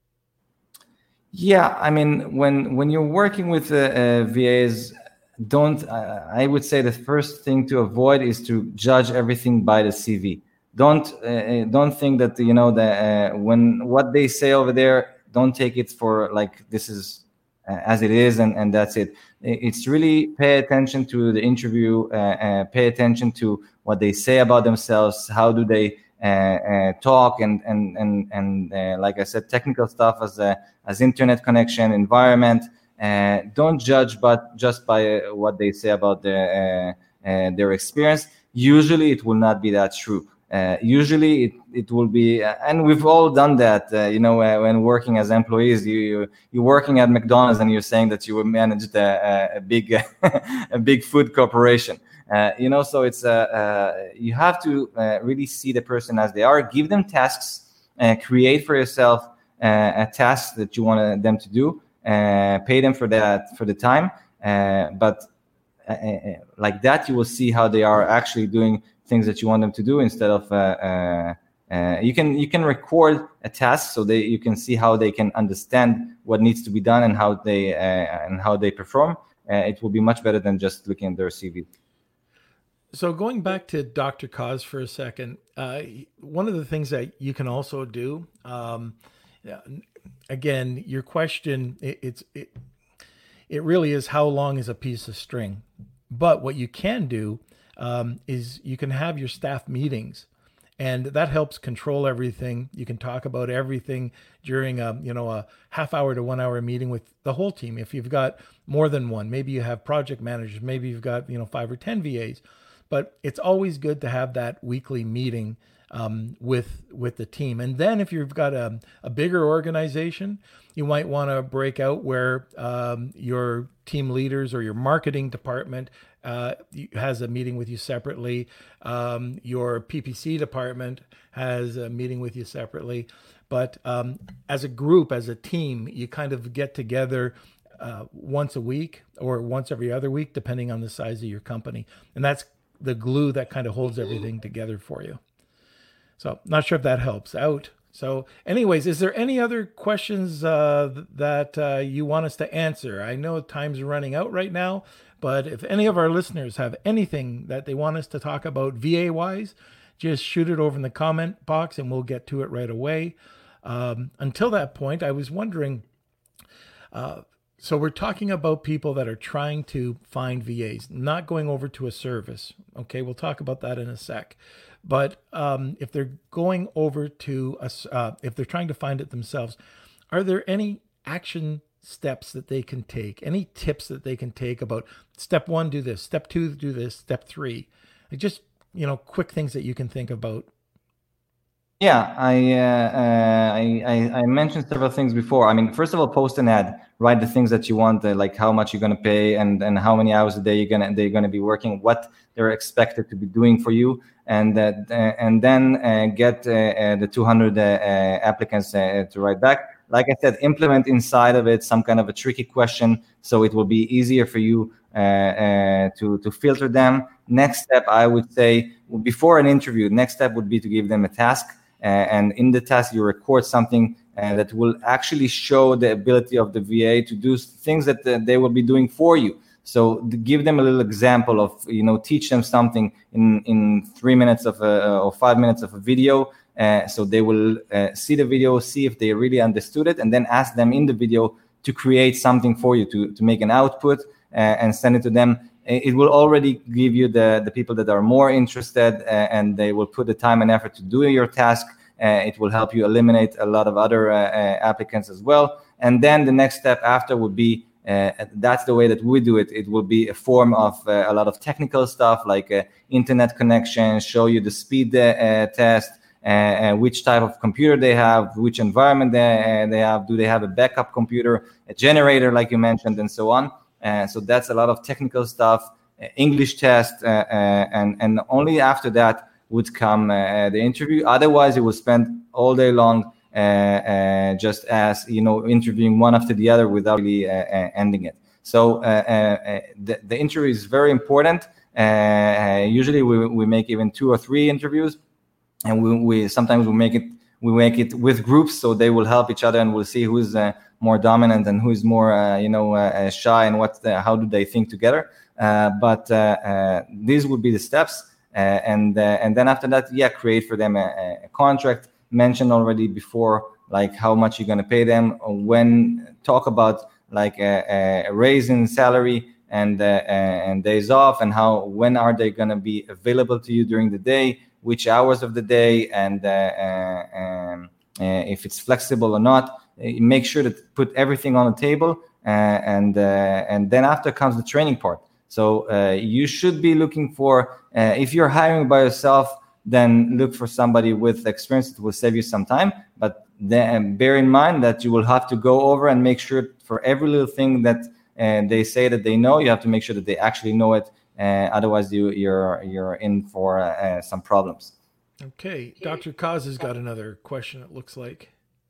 Yeah, I mean, when when you're working with uh, uh, V As. Don't uh, I would say the first thing to avoid is to judge everything by the C V. Don't uh, don't think that, you know, the uh, when what they say over there, don't take it for like this is uh, as it is and, and that's it. It's really pay attention to the interview, uh, uh, pay attention to what they say about themselves, how do they uh, uh, talk, and and and and uh, like I said, technical stuff as a, as internet connection, environment. Uh, don't judge, but just by uh, what they say about their uh, uh, their experience. Usually, it will not be that true. Uh, usually, it, it will be, uh, and we've all done that. Uh, you know, uh, when working as employees, you, you you're working at McDonald's and you're saying that you managed a, a big a big food corporation. Uh, you know, so it's uh, uh, you have to uh, really see the person as they are. Give them tasks, uh, create for yourself uh, a task that you want them to do. Uh, pay them for that for the time, uh, but uh, uh, like that you will see how they are actually doing things that you want them to do. Instead of uh, uh, uh, you can you can record a task so they you can see how they can understand what needs to be done and how they uh, and how they perform. Uh, it will be much better than just looking at their C V. So going back to Doctor Kaz for a second, uh, one of the things that you can also do. Um, Again, your question, it, it's it, it really is how long is a piece of string. But what you can do um, is you can have your staff meetings, and that helps control everything. You can talk about everything during a you know a half hour to one hour meeting with the whole team. If you've got more than one, maybe you have project managers, maybe you've got you know five or ten V As. But it's always good to have that weekly meeting Um, with with the team. And then if you've got a, a bigger organization, you might want to break out where um, your team leaders or your marketing department uh, has a meeting with you separately. Um, your P P C department has a meeting with you separately. But um, as a group, as a team, you kind of get together uh, once a week or once every other week, depending on the size of your company. And that's the glue that kind of holds everything together for you. So not sure if that helps out. So anyways, is there any other questions uh, that uh, you want us to answer? I know time's running out right now, but if any of our listeners have anything that they want us to talk about V A-wise, just shoot it over in the comment box and we'll get to it right away. Um, until that point, I was wondering, uh, so we're talking about people that are trying to find V As, not going over to a service. Okay, we'll talk about that in a sec. But um, if they're going over to us, uh, if they're trying to find it themselves, are there any action steps that they can take? Any tips that they can take about step one, do this, step two, do this, step three? Like just, you know, quick things that you can think about. Yeah, I, uh, uh, I, I I mentioned several things before. I mean, first of all, post an ad, write the things that you want, uh, like how much you're going to pay and, and how many hours a day you're gonna they're going to be working, what they're expected to be doing for you, and uh, and then uh, get uh, uh, the two hundred uh, uh, applicants uh, to write back. Like I said, implement inside of it some kind of a tricky question, so it will be easier for you uh, uh, to to filter them. Next step, I would say, before an interview, next step would be to give them a task. Uh, and in the task, you record something uh, that will actually show the ability of the V A to do things that uh, they will be doing for you. So to give them a little example of, you know, teach them something in, in three minutes of a, or five minutes of a video. Uh, so they will uh, see the video, see if they really understood it, and then ask them in the video to create something for you, to, to make an output uh, and send it to them. It will already give you the, the people that are more interested, uh, and they will put the time and effort to do your task. Uh, it will help you eliminate a lot of other uh, uh, applicants as well. And then the next step after would be, uh, that's the way that we do it. It will be a form of uh, a lot of technical stuff like uh, internet connection, show you the speed uh, test, uh, uh, which type of computer they have, which environment they, uh, they have, do they have a backup computer, a generator like you mentioned, and so on. Uh, so that's a lot of technical stuff, uh, English test, uh, uh, and, and only after that would come uh, the interview. Otherwise, you will spend all day long uh, uh, just as, you know, interviewing one after the other without really uh, uh, ending it. So uh, uh, the, the interview is very important. Uh, usually we, we make even two or three interviews, and we, we sometimes we make it we make it with groups, so they will help each other, and we'll see who's uh, more dominant and who's more, uh, you know, uh, shy, and what, the, how do they think together. Uh, but uh, uh, these would be the steps, uh, and uh, and then after that, yeah, create for them a, a contract. Mentioned already before, like how much you're gonna pay them. When talk about like a, a raise in salary and uh, and days off, and how when are they gonna be available to you during the day, which hours of the day, and uh, uh, um, uh, if it's flexible or not. Make sure to put everything on the table, uh, and uh, and then after comes the training part. So uh, you should be looking for, uh, if you're hiring by yourself, then look for somebody with experience that will save you some time. But then bear in mind that you will have to go over and make sure for every little thing that uh, they say that they know, you have to make sure that they actually know it. Uh, otherwise, you, you're you're in for uh, some problems. Okay, Doctor Kaz has got another question, it looks like.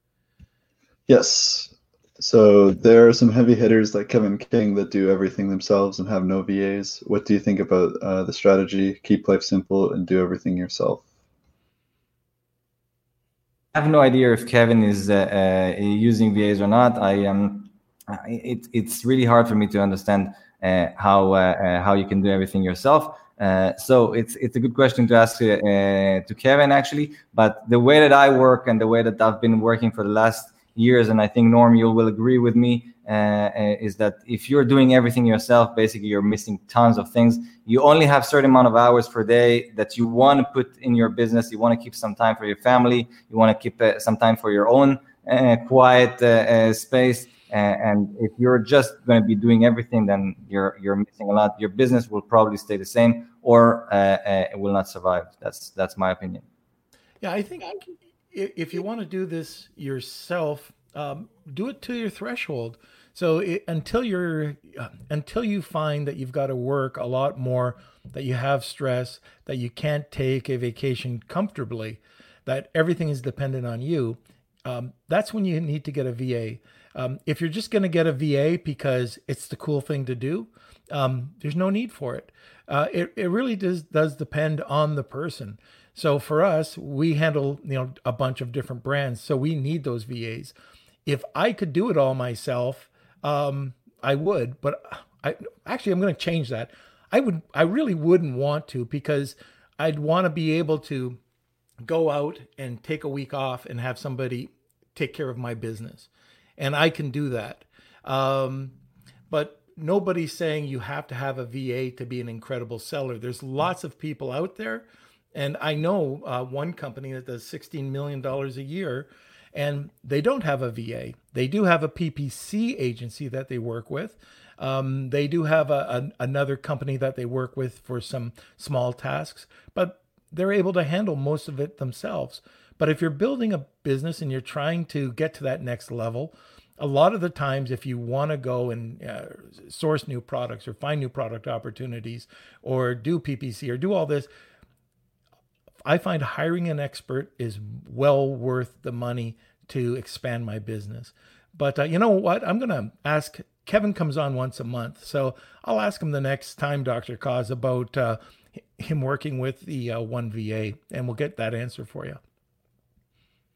Yes. So there are some heavy hitters like Kevin King that do everything themselves and have no V As. What do you think about uh, the strategy? Keep life simple and do everything yourself. I have no idea if Kevin is uh, uh, using V As or not. I am. Um, it, it's really hard for me to understand uh, how uh, uh, how you can do everything yourself. Uh, so it's it's a good question to ask uh, uh, to Kevin actually. But the way that I work and the way that I've been working for the last years, and I think Norm, you will agree with me, uh, uh, is that if you're doing everything yourself, basically you're missing tons of things. You only have certain amount of hours per day that you want to put in your business. You want to keep some time for your family. You want to keep uh, some time for your own uh, quiet uh, uh, space. Uh, and if you're just going to be doing everything, then you're you're missing a lot. Your business will probably stay the same, or uh, uh, it will not survive. That's that's my opinion. Yeah, I think if you want to do this yourself, um, do it to your threshold. So it, until you're uh, until you find that you've got to work a lot more, that you have stress, that you can't take a vacation comfortably, that everything is dependent on you, um, that's when you need to get a V A. Um, if you're just going to get a V A because it's the cool thing to do, um, there's no need for it. Uh, it it really does does depend on the person. So for us, we handle, you know, a bunch of different brands, so we need those V As. If I could do it all myself, um, I would. But I actually I'm going to change that. I would. I really wouldn't want to, because I'd want to be able to go out and take a week off and have somebody take care of my business. And I can do that. Um, but nobody's saying you have to have a V A to be an incredible seller. There's lots of people out there. And I know uh, one company that does sixteen million dollars a year, and they don't have a V A. They do have a P P C agency that they work with. Um, they do have a, a, another company that they work with for some small tasks, but they're able to handle most of it themselves. But if you're building a business and you're trying to get to that next level, a lot of the times, if you want to go and uh, source new products or find new product opportunities or do P P C or do all this, I find hiring an expert is well worth the money to expand my business. But uh, you know what? I'm going to ask, Kevin comes on once a month, so I'll ask him the next time, Doctor Kaz, about uh, him working with the uh, one V A, and we'll get that answer for you.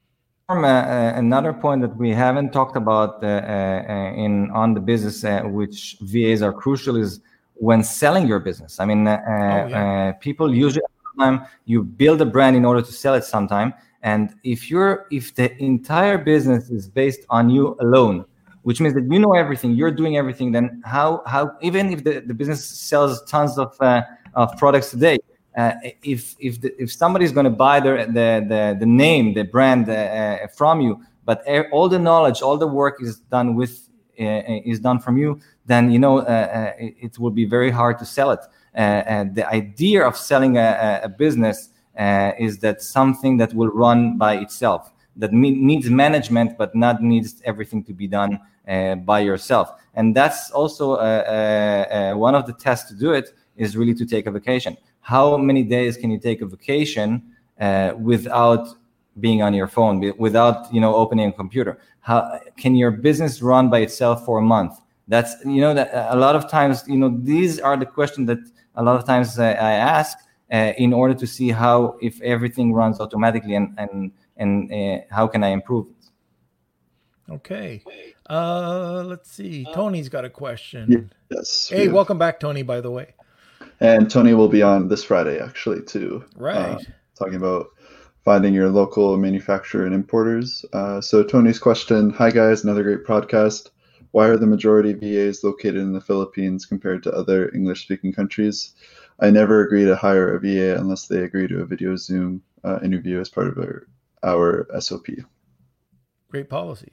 uh, uh, another point that we haven't talked about uh, uh, in on the business, uh, which V As are crucial, is when selling your business. I mean, uh, Oh, yeah. uh, people usually time you build a brand in order to sell it sometime, and if you're if the entire business is based on you alone, which means that you know everything, you're doing everything, then how how even if the, the business sells tons of uh, of products today, uh, if if the, if somebody's going to buy the, the the the name, the brand uh, from you, but all the knowledge, all the work is done with uh, is done from you, then you know uh, uh, it, it will be very hard to sell it. Uh, and the idea of selling a, a business uh, is that something that will run by itself, that me- needs management, but not needs everything to be done uh, by yourself. And that's also uh, uh, uh, one of the tests to do it is really to take a vacation. How many days can you take a vacation uh, without being on your phone, without you know opening a computer? How can your business run by itself for a month? That's you know that a lot of times you know these are the questions that a lot of times uh, I ask uh, in order to see how if everything runs automatically and and and uh, how can I improve it. Okay. Uh, let's see. Tony's got a question. Yes. Hey, we- welcome back, Tony, by the way. And Tony will be on this Friday, actually, too. Right. uh, talking about finding your local manufacturer and importers. Uh, so Tony's question, hi guys, another great podcast. Why are the majority of V As located in the Philippines compared to other English-speaking countries? I never agree to hire a V A unless they agree to a video Zoom uh, interview as part of our, our S O P. Great policy.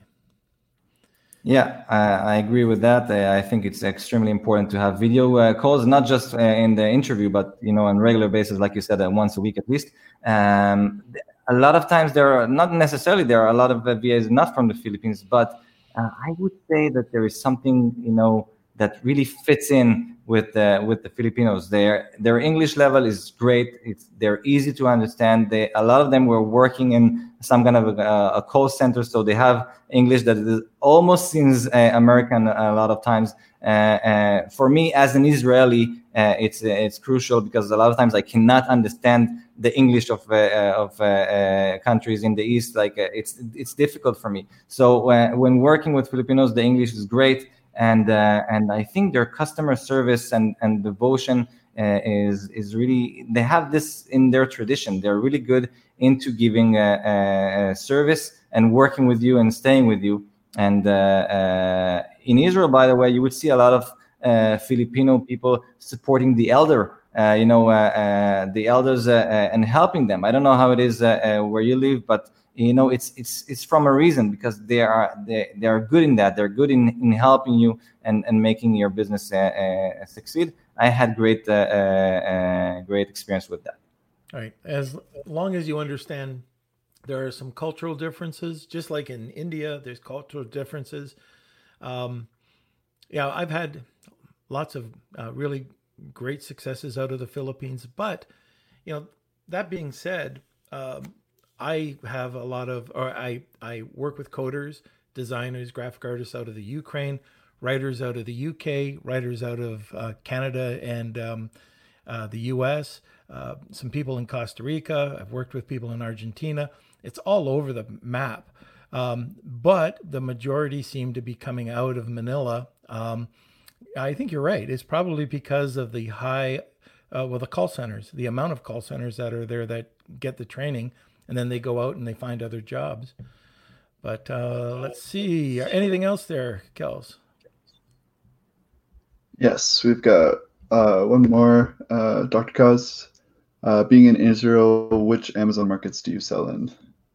Yeah, I, I agree with that. I, I think it's extremely important to have video uh, calls, not just uh, in the interview, but you know, on regular basis, like you said, uh, once a week at least. Um, a lot of times, there are not necessarily there are a lot of uh, V As not from the Philippines, but uh, I would say that there is something you know that really fits in with uh, with the Filipinos. Their their English level is great. It's they're easy to understand. They a lot of them were working in some kind of a, a call center, so they have English that is, almost seems uh, American a lot of times. Uh, uh, for me, as an Israeli, uh, it's uh, it's crucial because a lot of times I cannot understand the English of uh, of uh, uh, countries in the East. Like uh, it's it's difficult for me. So uh, when working with Filipinos, the English is great. And uh, and I think their customer service and, and devotion uh, is is really, they have this in their tradition. They're really good into giving a, a, a service and working with you and staying with you. And uh, uh, in Israel, by the way, you would see a lot of uh, Filipino people supporting the elder, uh, you know, uh, uh, the elders uh, uh, and helping them. I don't know how it is uh, uh, where you live, but you know, it's it's it's from a reason, because they are they, they are good in that. They're good in, in helping you and, and making your business uh, uh, succeed. I had great uh, uh, great experience with that. All right. As long as you understand there are some cultural differences, just like in India, there's cultural differences. Um, yeah, I've had lots of uh, really great successes out of the Philippines. But, you know, that being said, um, I have a lot of, or I, I work with coders, designers, graphic artists out of the Ukraine, writers out of the U K, writers out of uh, Canada and um, uh, the U S, uh, some people in Costa Rica. I've worked with people in Argentina. It's all over the map. Um, but the majority seem to be coming out of Manila. Um, I think you're right. It's probably because of the high, uh, well, the call centers, the amount of call centers that are there that get the training, and then they go out and they find other jobs. But uh, let's see. Anything else there, Kels? Yes, we've got uh, one more. Uh, Doctor Kaz, uh, being in Israel, which Amazon markets do you sell in?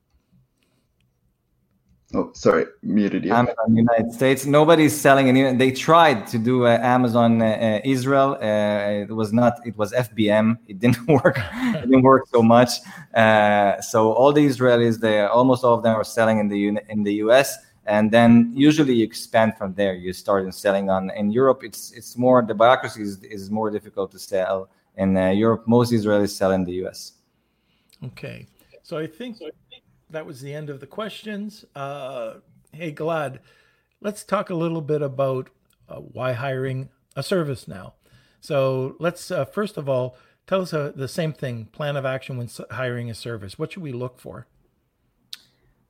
Oh, sorry, muted you. Amazon United States. Nobody's selling any. They tried to do uh, Amazon uh, uh, Israel. Uh, it was not. It was F B M. It didn't work. It didn't work so much. Uh, so all the Israelis, they almost all of them are selling in the in the U S. And then usually you expand from there. You start in selling on in Europe. It's it's more, the bureaucracy is, is more difficult to sell in uh, Europe. Most Israelis sell in the U S. Okay, so I think that was the end of the questions. Uh, hey, Gilad, let's talk a little bit about uh, why hiring a service now. So let's, uh, first of all, tell us uh, the same thing, plan of action when hiring a service. What should we look for?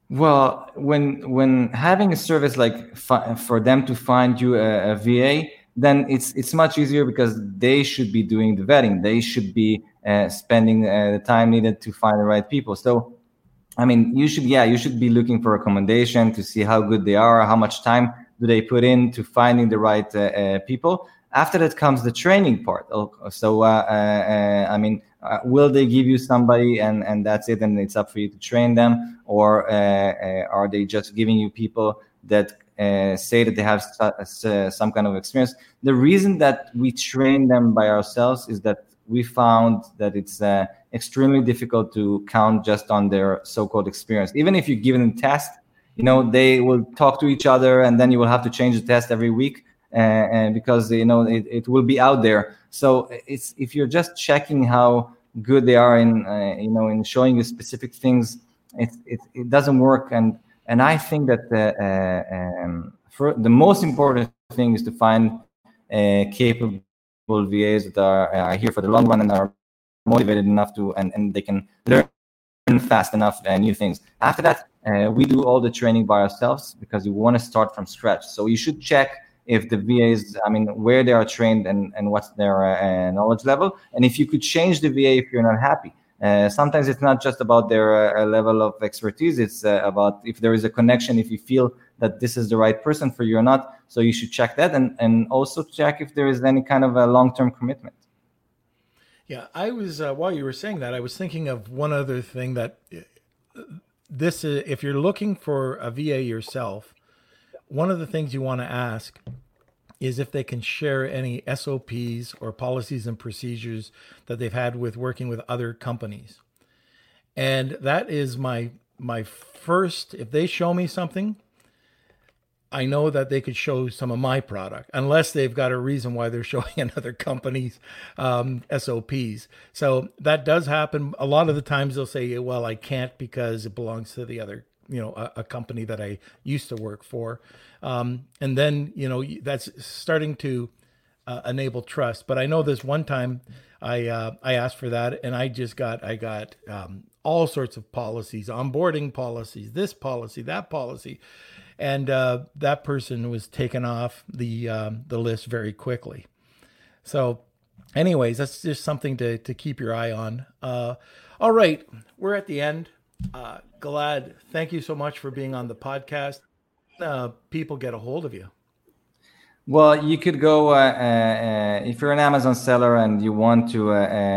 Well, when when having a service like fi- for them to find you a, a V A, then it's it's much easier because they should be doing the vetting. They should be uh, spending uh, the time needed to find the right people. So, I mean, you should yeah, you should be looking for recommendation to see how good they are, how much time do they put in to finding the right uh, uh, people. After that comes the training part. Oh, So, uh, uh, uh, I mean, uh, will they give you somebody and, and that's it, and it's up for you to train them? Or uh, uh, are they just giving you people that uh, say that they have uh, some kind of experience? The reason that we train them by ourselves is that we found that it's uh, extremely difficult to count just on their so-called experience. Even if you give them a test, you know, they will talk to each other, and then you will have to change the test every week. Uh, and because you know it, it will be out there. So it's if you're just checking how good they are in uh, you know in showing you specific things, it it, it doesn't work. And and I think that the, uh, um, for the most important thing is to find uh, capable V As that are, are here for the long run and are motivated enough to and, and they can learn fast enough uh, new things. After that, uh, we do all the training by ourselves because we want to start from scratch. So you should check if the V As, I mean, where they are trained and, and what's their uh, knowledge level. And if you could change the V A if you're not happy. Uh, sometimes it's not just about their uh, level of expertise. It's uh, about if there is a connection, if you feel that this is the right person for you or not. So you should check that and, and also check if there is any kind of a long-term commitment. Yeah, I was, uh, while you were saying that, I was thinking of one other thing that this is, if you're looking for a V A yourself, one of the things you want to ask is if they can share any S O Ps or policies and procedures that they've had with working with other companies. And that is my my first, if they show me something, I know that they could show some of my product, unless they've got a reason why they're showing another company's um, S O Ps. So that does happen. A lot of the times they'll say, well, I can't because it belongs to the other you know, a, a company that I used to work for. Um, and then, you know, that's starting to uh, enable trust. But I know this one time I, uh, I asked for that and I just got, I got um, all sorts of policies, onboarding policies, this policy, that policy. And uh, that person was taken off the, um, the list very quickly. So anyways, that's just something to, to keep your eye on. Uh, all right. We're at the end. Uh, Gilad, thank you so much for being on the podcast. Uh, people get a hold of you. Well, you could go, uh, uh, if you're an Amazon seller and you want to uh,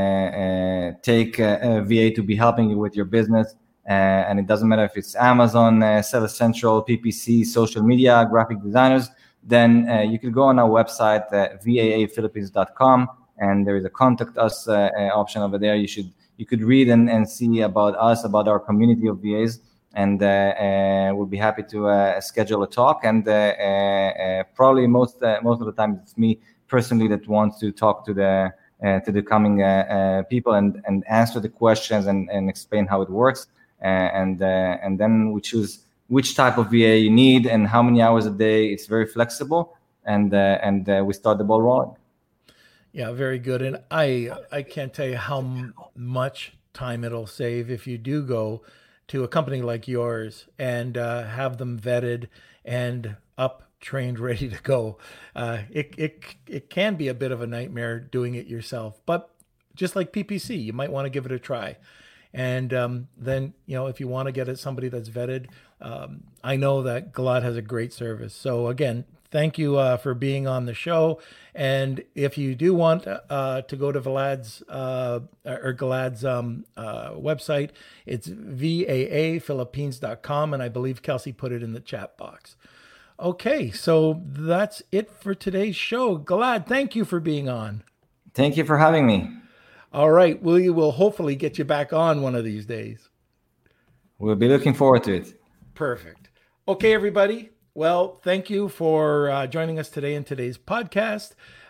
uh, take a, a V A to be helping you with your business, uh, and it doesn't matter if it's Amazon, uh, Seller Central, P P C, social media, graphic designers, then uh, you could go on our website, uh, V A A Philippines dot com, and there is a contact us uh, uh, option over there. You should You could read and, and see about us, about our community of V As, and uh, uh, we'll be happy to uh, schedule a talk. And uh, uh, probably most uh, most of the time, it's me personally that wants to talk to the uh, to the coming uh, uh, people and, and answer the questions and, and explain how it works. Uh, and uh, and then we choose which type of V A you need and how many hours a day. It's very flexible, and uh, and uh, we start the ball rolling. Yeah, very good. And I I can't tell you how m- much time it'll save if you do go to a company like yours and uh, have them vetted and up, trained, ready to go. Uh, it it it can be a bit of a nightmare doing it yourself, but just like P P C, you might want to give it a try. And um, then, you know, if you want to get at somebody that's vetted, um, I know that Gilad has a great service. So again, thank you uh, for being on the show. And if you do want uh, to go to Vlad's uh, or Gilad's um, uh, website, it's V A A Philippines dot com. And I believe Kelsey put it in the chat box. Okay, so that's it for today's show. Gilad, thank you for being on. Thank you for having me. All right. We will hopefully get you back on one of these days. We'll be looking forward to it. Perfect. Okay, everybody. Well, thank you for uh, joining us today in today's podcast.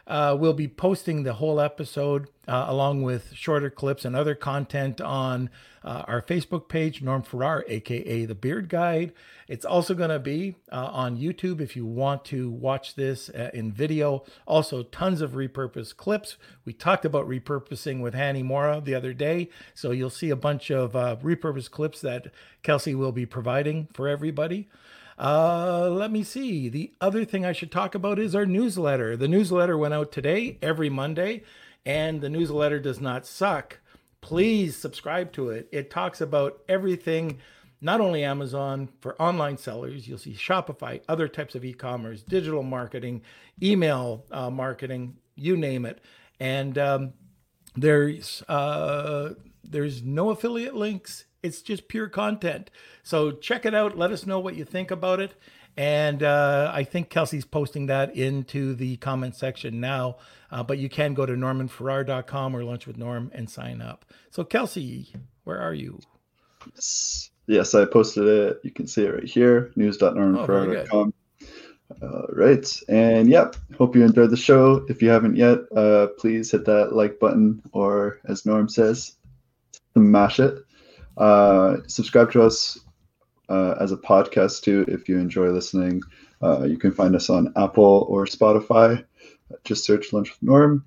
Uh, we'll be posting the whole episode uh, along with shorter clips and other content on uh, our Facebook page, Norm Farrar, aka The Beard Guide. It's also going to be uh, on YouTube if you want to watch this uh, in video. Also, tons of repurposed clips. We talked about repurposing with Hanny Mora the other day, so you'll see a bunch of uh, repurposed clips that Kelsey will be providing for everybody. Uh, let me see. The other thing I should talk about is our newsletter. The newsletter went out today, every Monday, and the newsletter does not suck. Please subscribe to it. It talks about everything, not only Amazon for online sellers. You'll see Shopify, other types of e-commerce, digital marketing, email uh, marketing, you name it. And um, there's uh, there's no affiliate links. It's just pure content. So check it out. Let us know what you think about it. And uh, I think Kelsey's posting that into the comment section now. Uh, but you can go to norman farrar dot com or Lunch with Norm and sign up. So Kelsey, where are you? Yes, yes I posted it. You can see it right here, news dot norman farrar dot com. All right. And yep, hope you enjoyed the show. If you haven't yet, uh, please hit that like button, or as Norm says, smash it. Uh, subscribe to us uh, as a podcast too if you enjoy listening. Uh, you can find us on Apple or Spotify. Just search Lunch with Norm.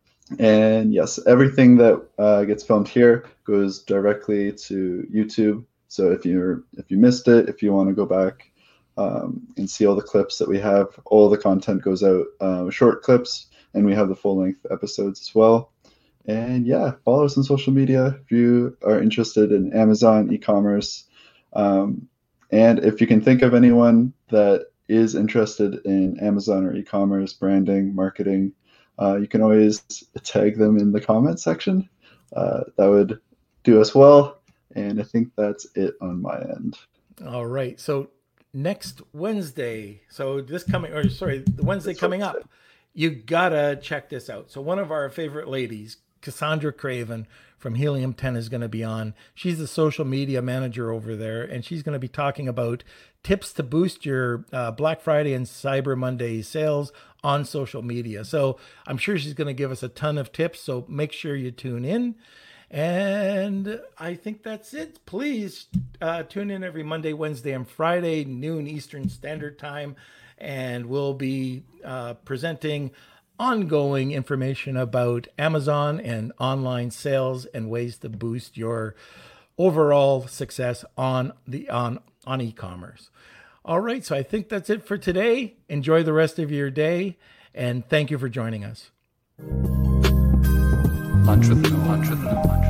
And yes, everything that uh, gets filmed here goes directly to YouTube. So if you're if you missed it, if you want to go back um, and see all the clips that we have, all the content goes out, uh, short clips, and we have the full length episodes as well. And yeah, follow us on social media if you are interested in Amazon, e-commerce. Um, and if you can think of anyone that is interested in Amazon or e-commerce, branding, marketing, uh, you can always tag them in the comment section. Uh, that would do us well. And I think that's it on my end. All right. So next Wednesday, so this coming, or sorry, the Wednesday coming up, you gotta check this out. So one of our favorite ladies, Cassandra Craven from Helium ten, is going to be on. She's the social media manager over there, and she's going to be talking about tips to boost your uh, Black Friday and Cyber Monday sales on social media. So I'm sure she's going to give us a ton of tips, so make sure you tune in. And I think that's it. Please uh, tune in every Monday, Wednesday, and Friday, noon Eastern Standard Time, and we'll be uh, presenting ongoing information about Amazon and online sales and ways to boost your overall success on the on on e-commerce. All right, so I think that's it for today. Enjoy the rest of your day, and thank you for joining us. Lunch with Norm. Lunch with Norm.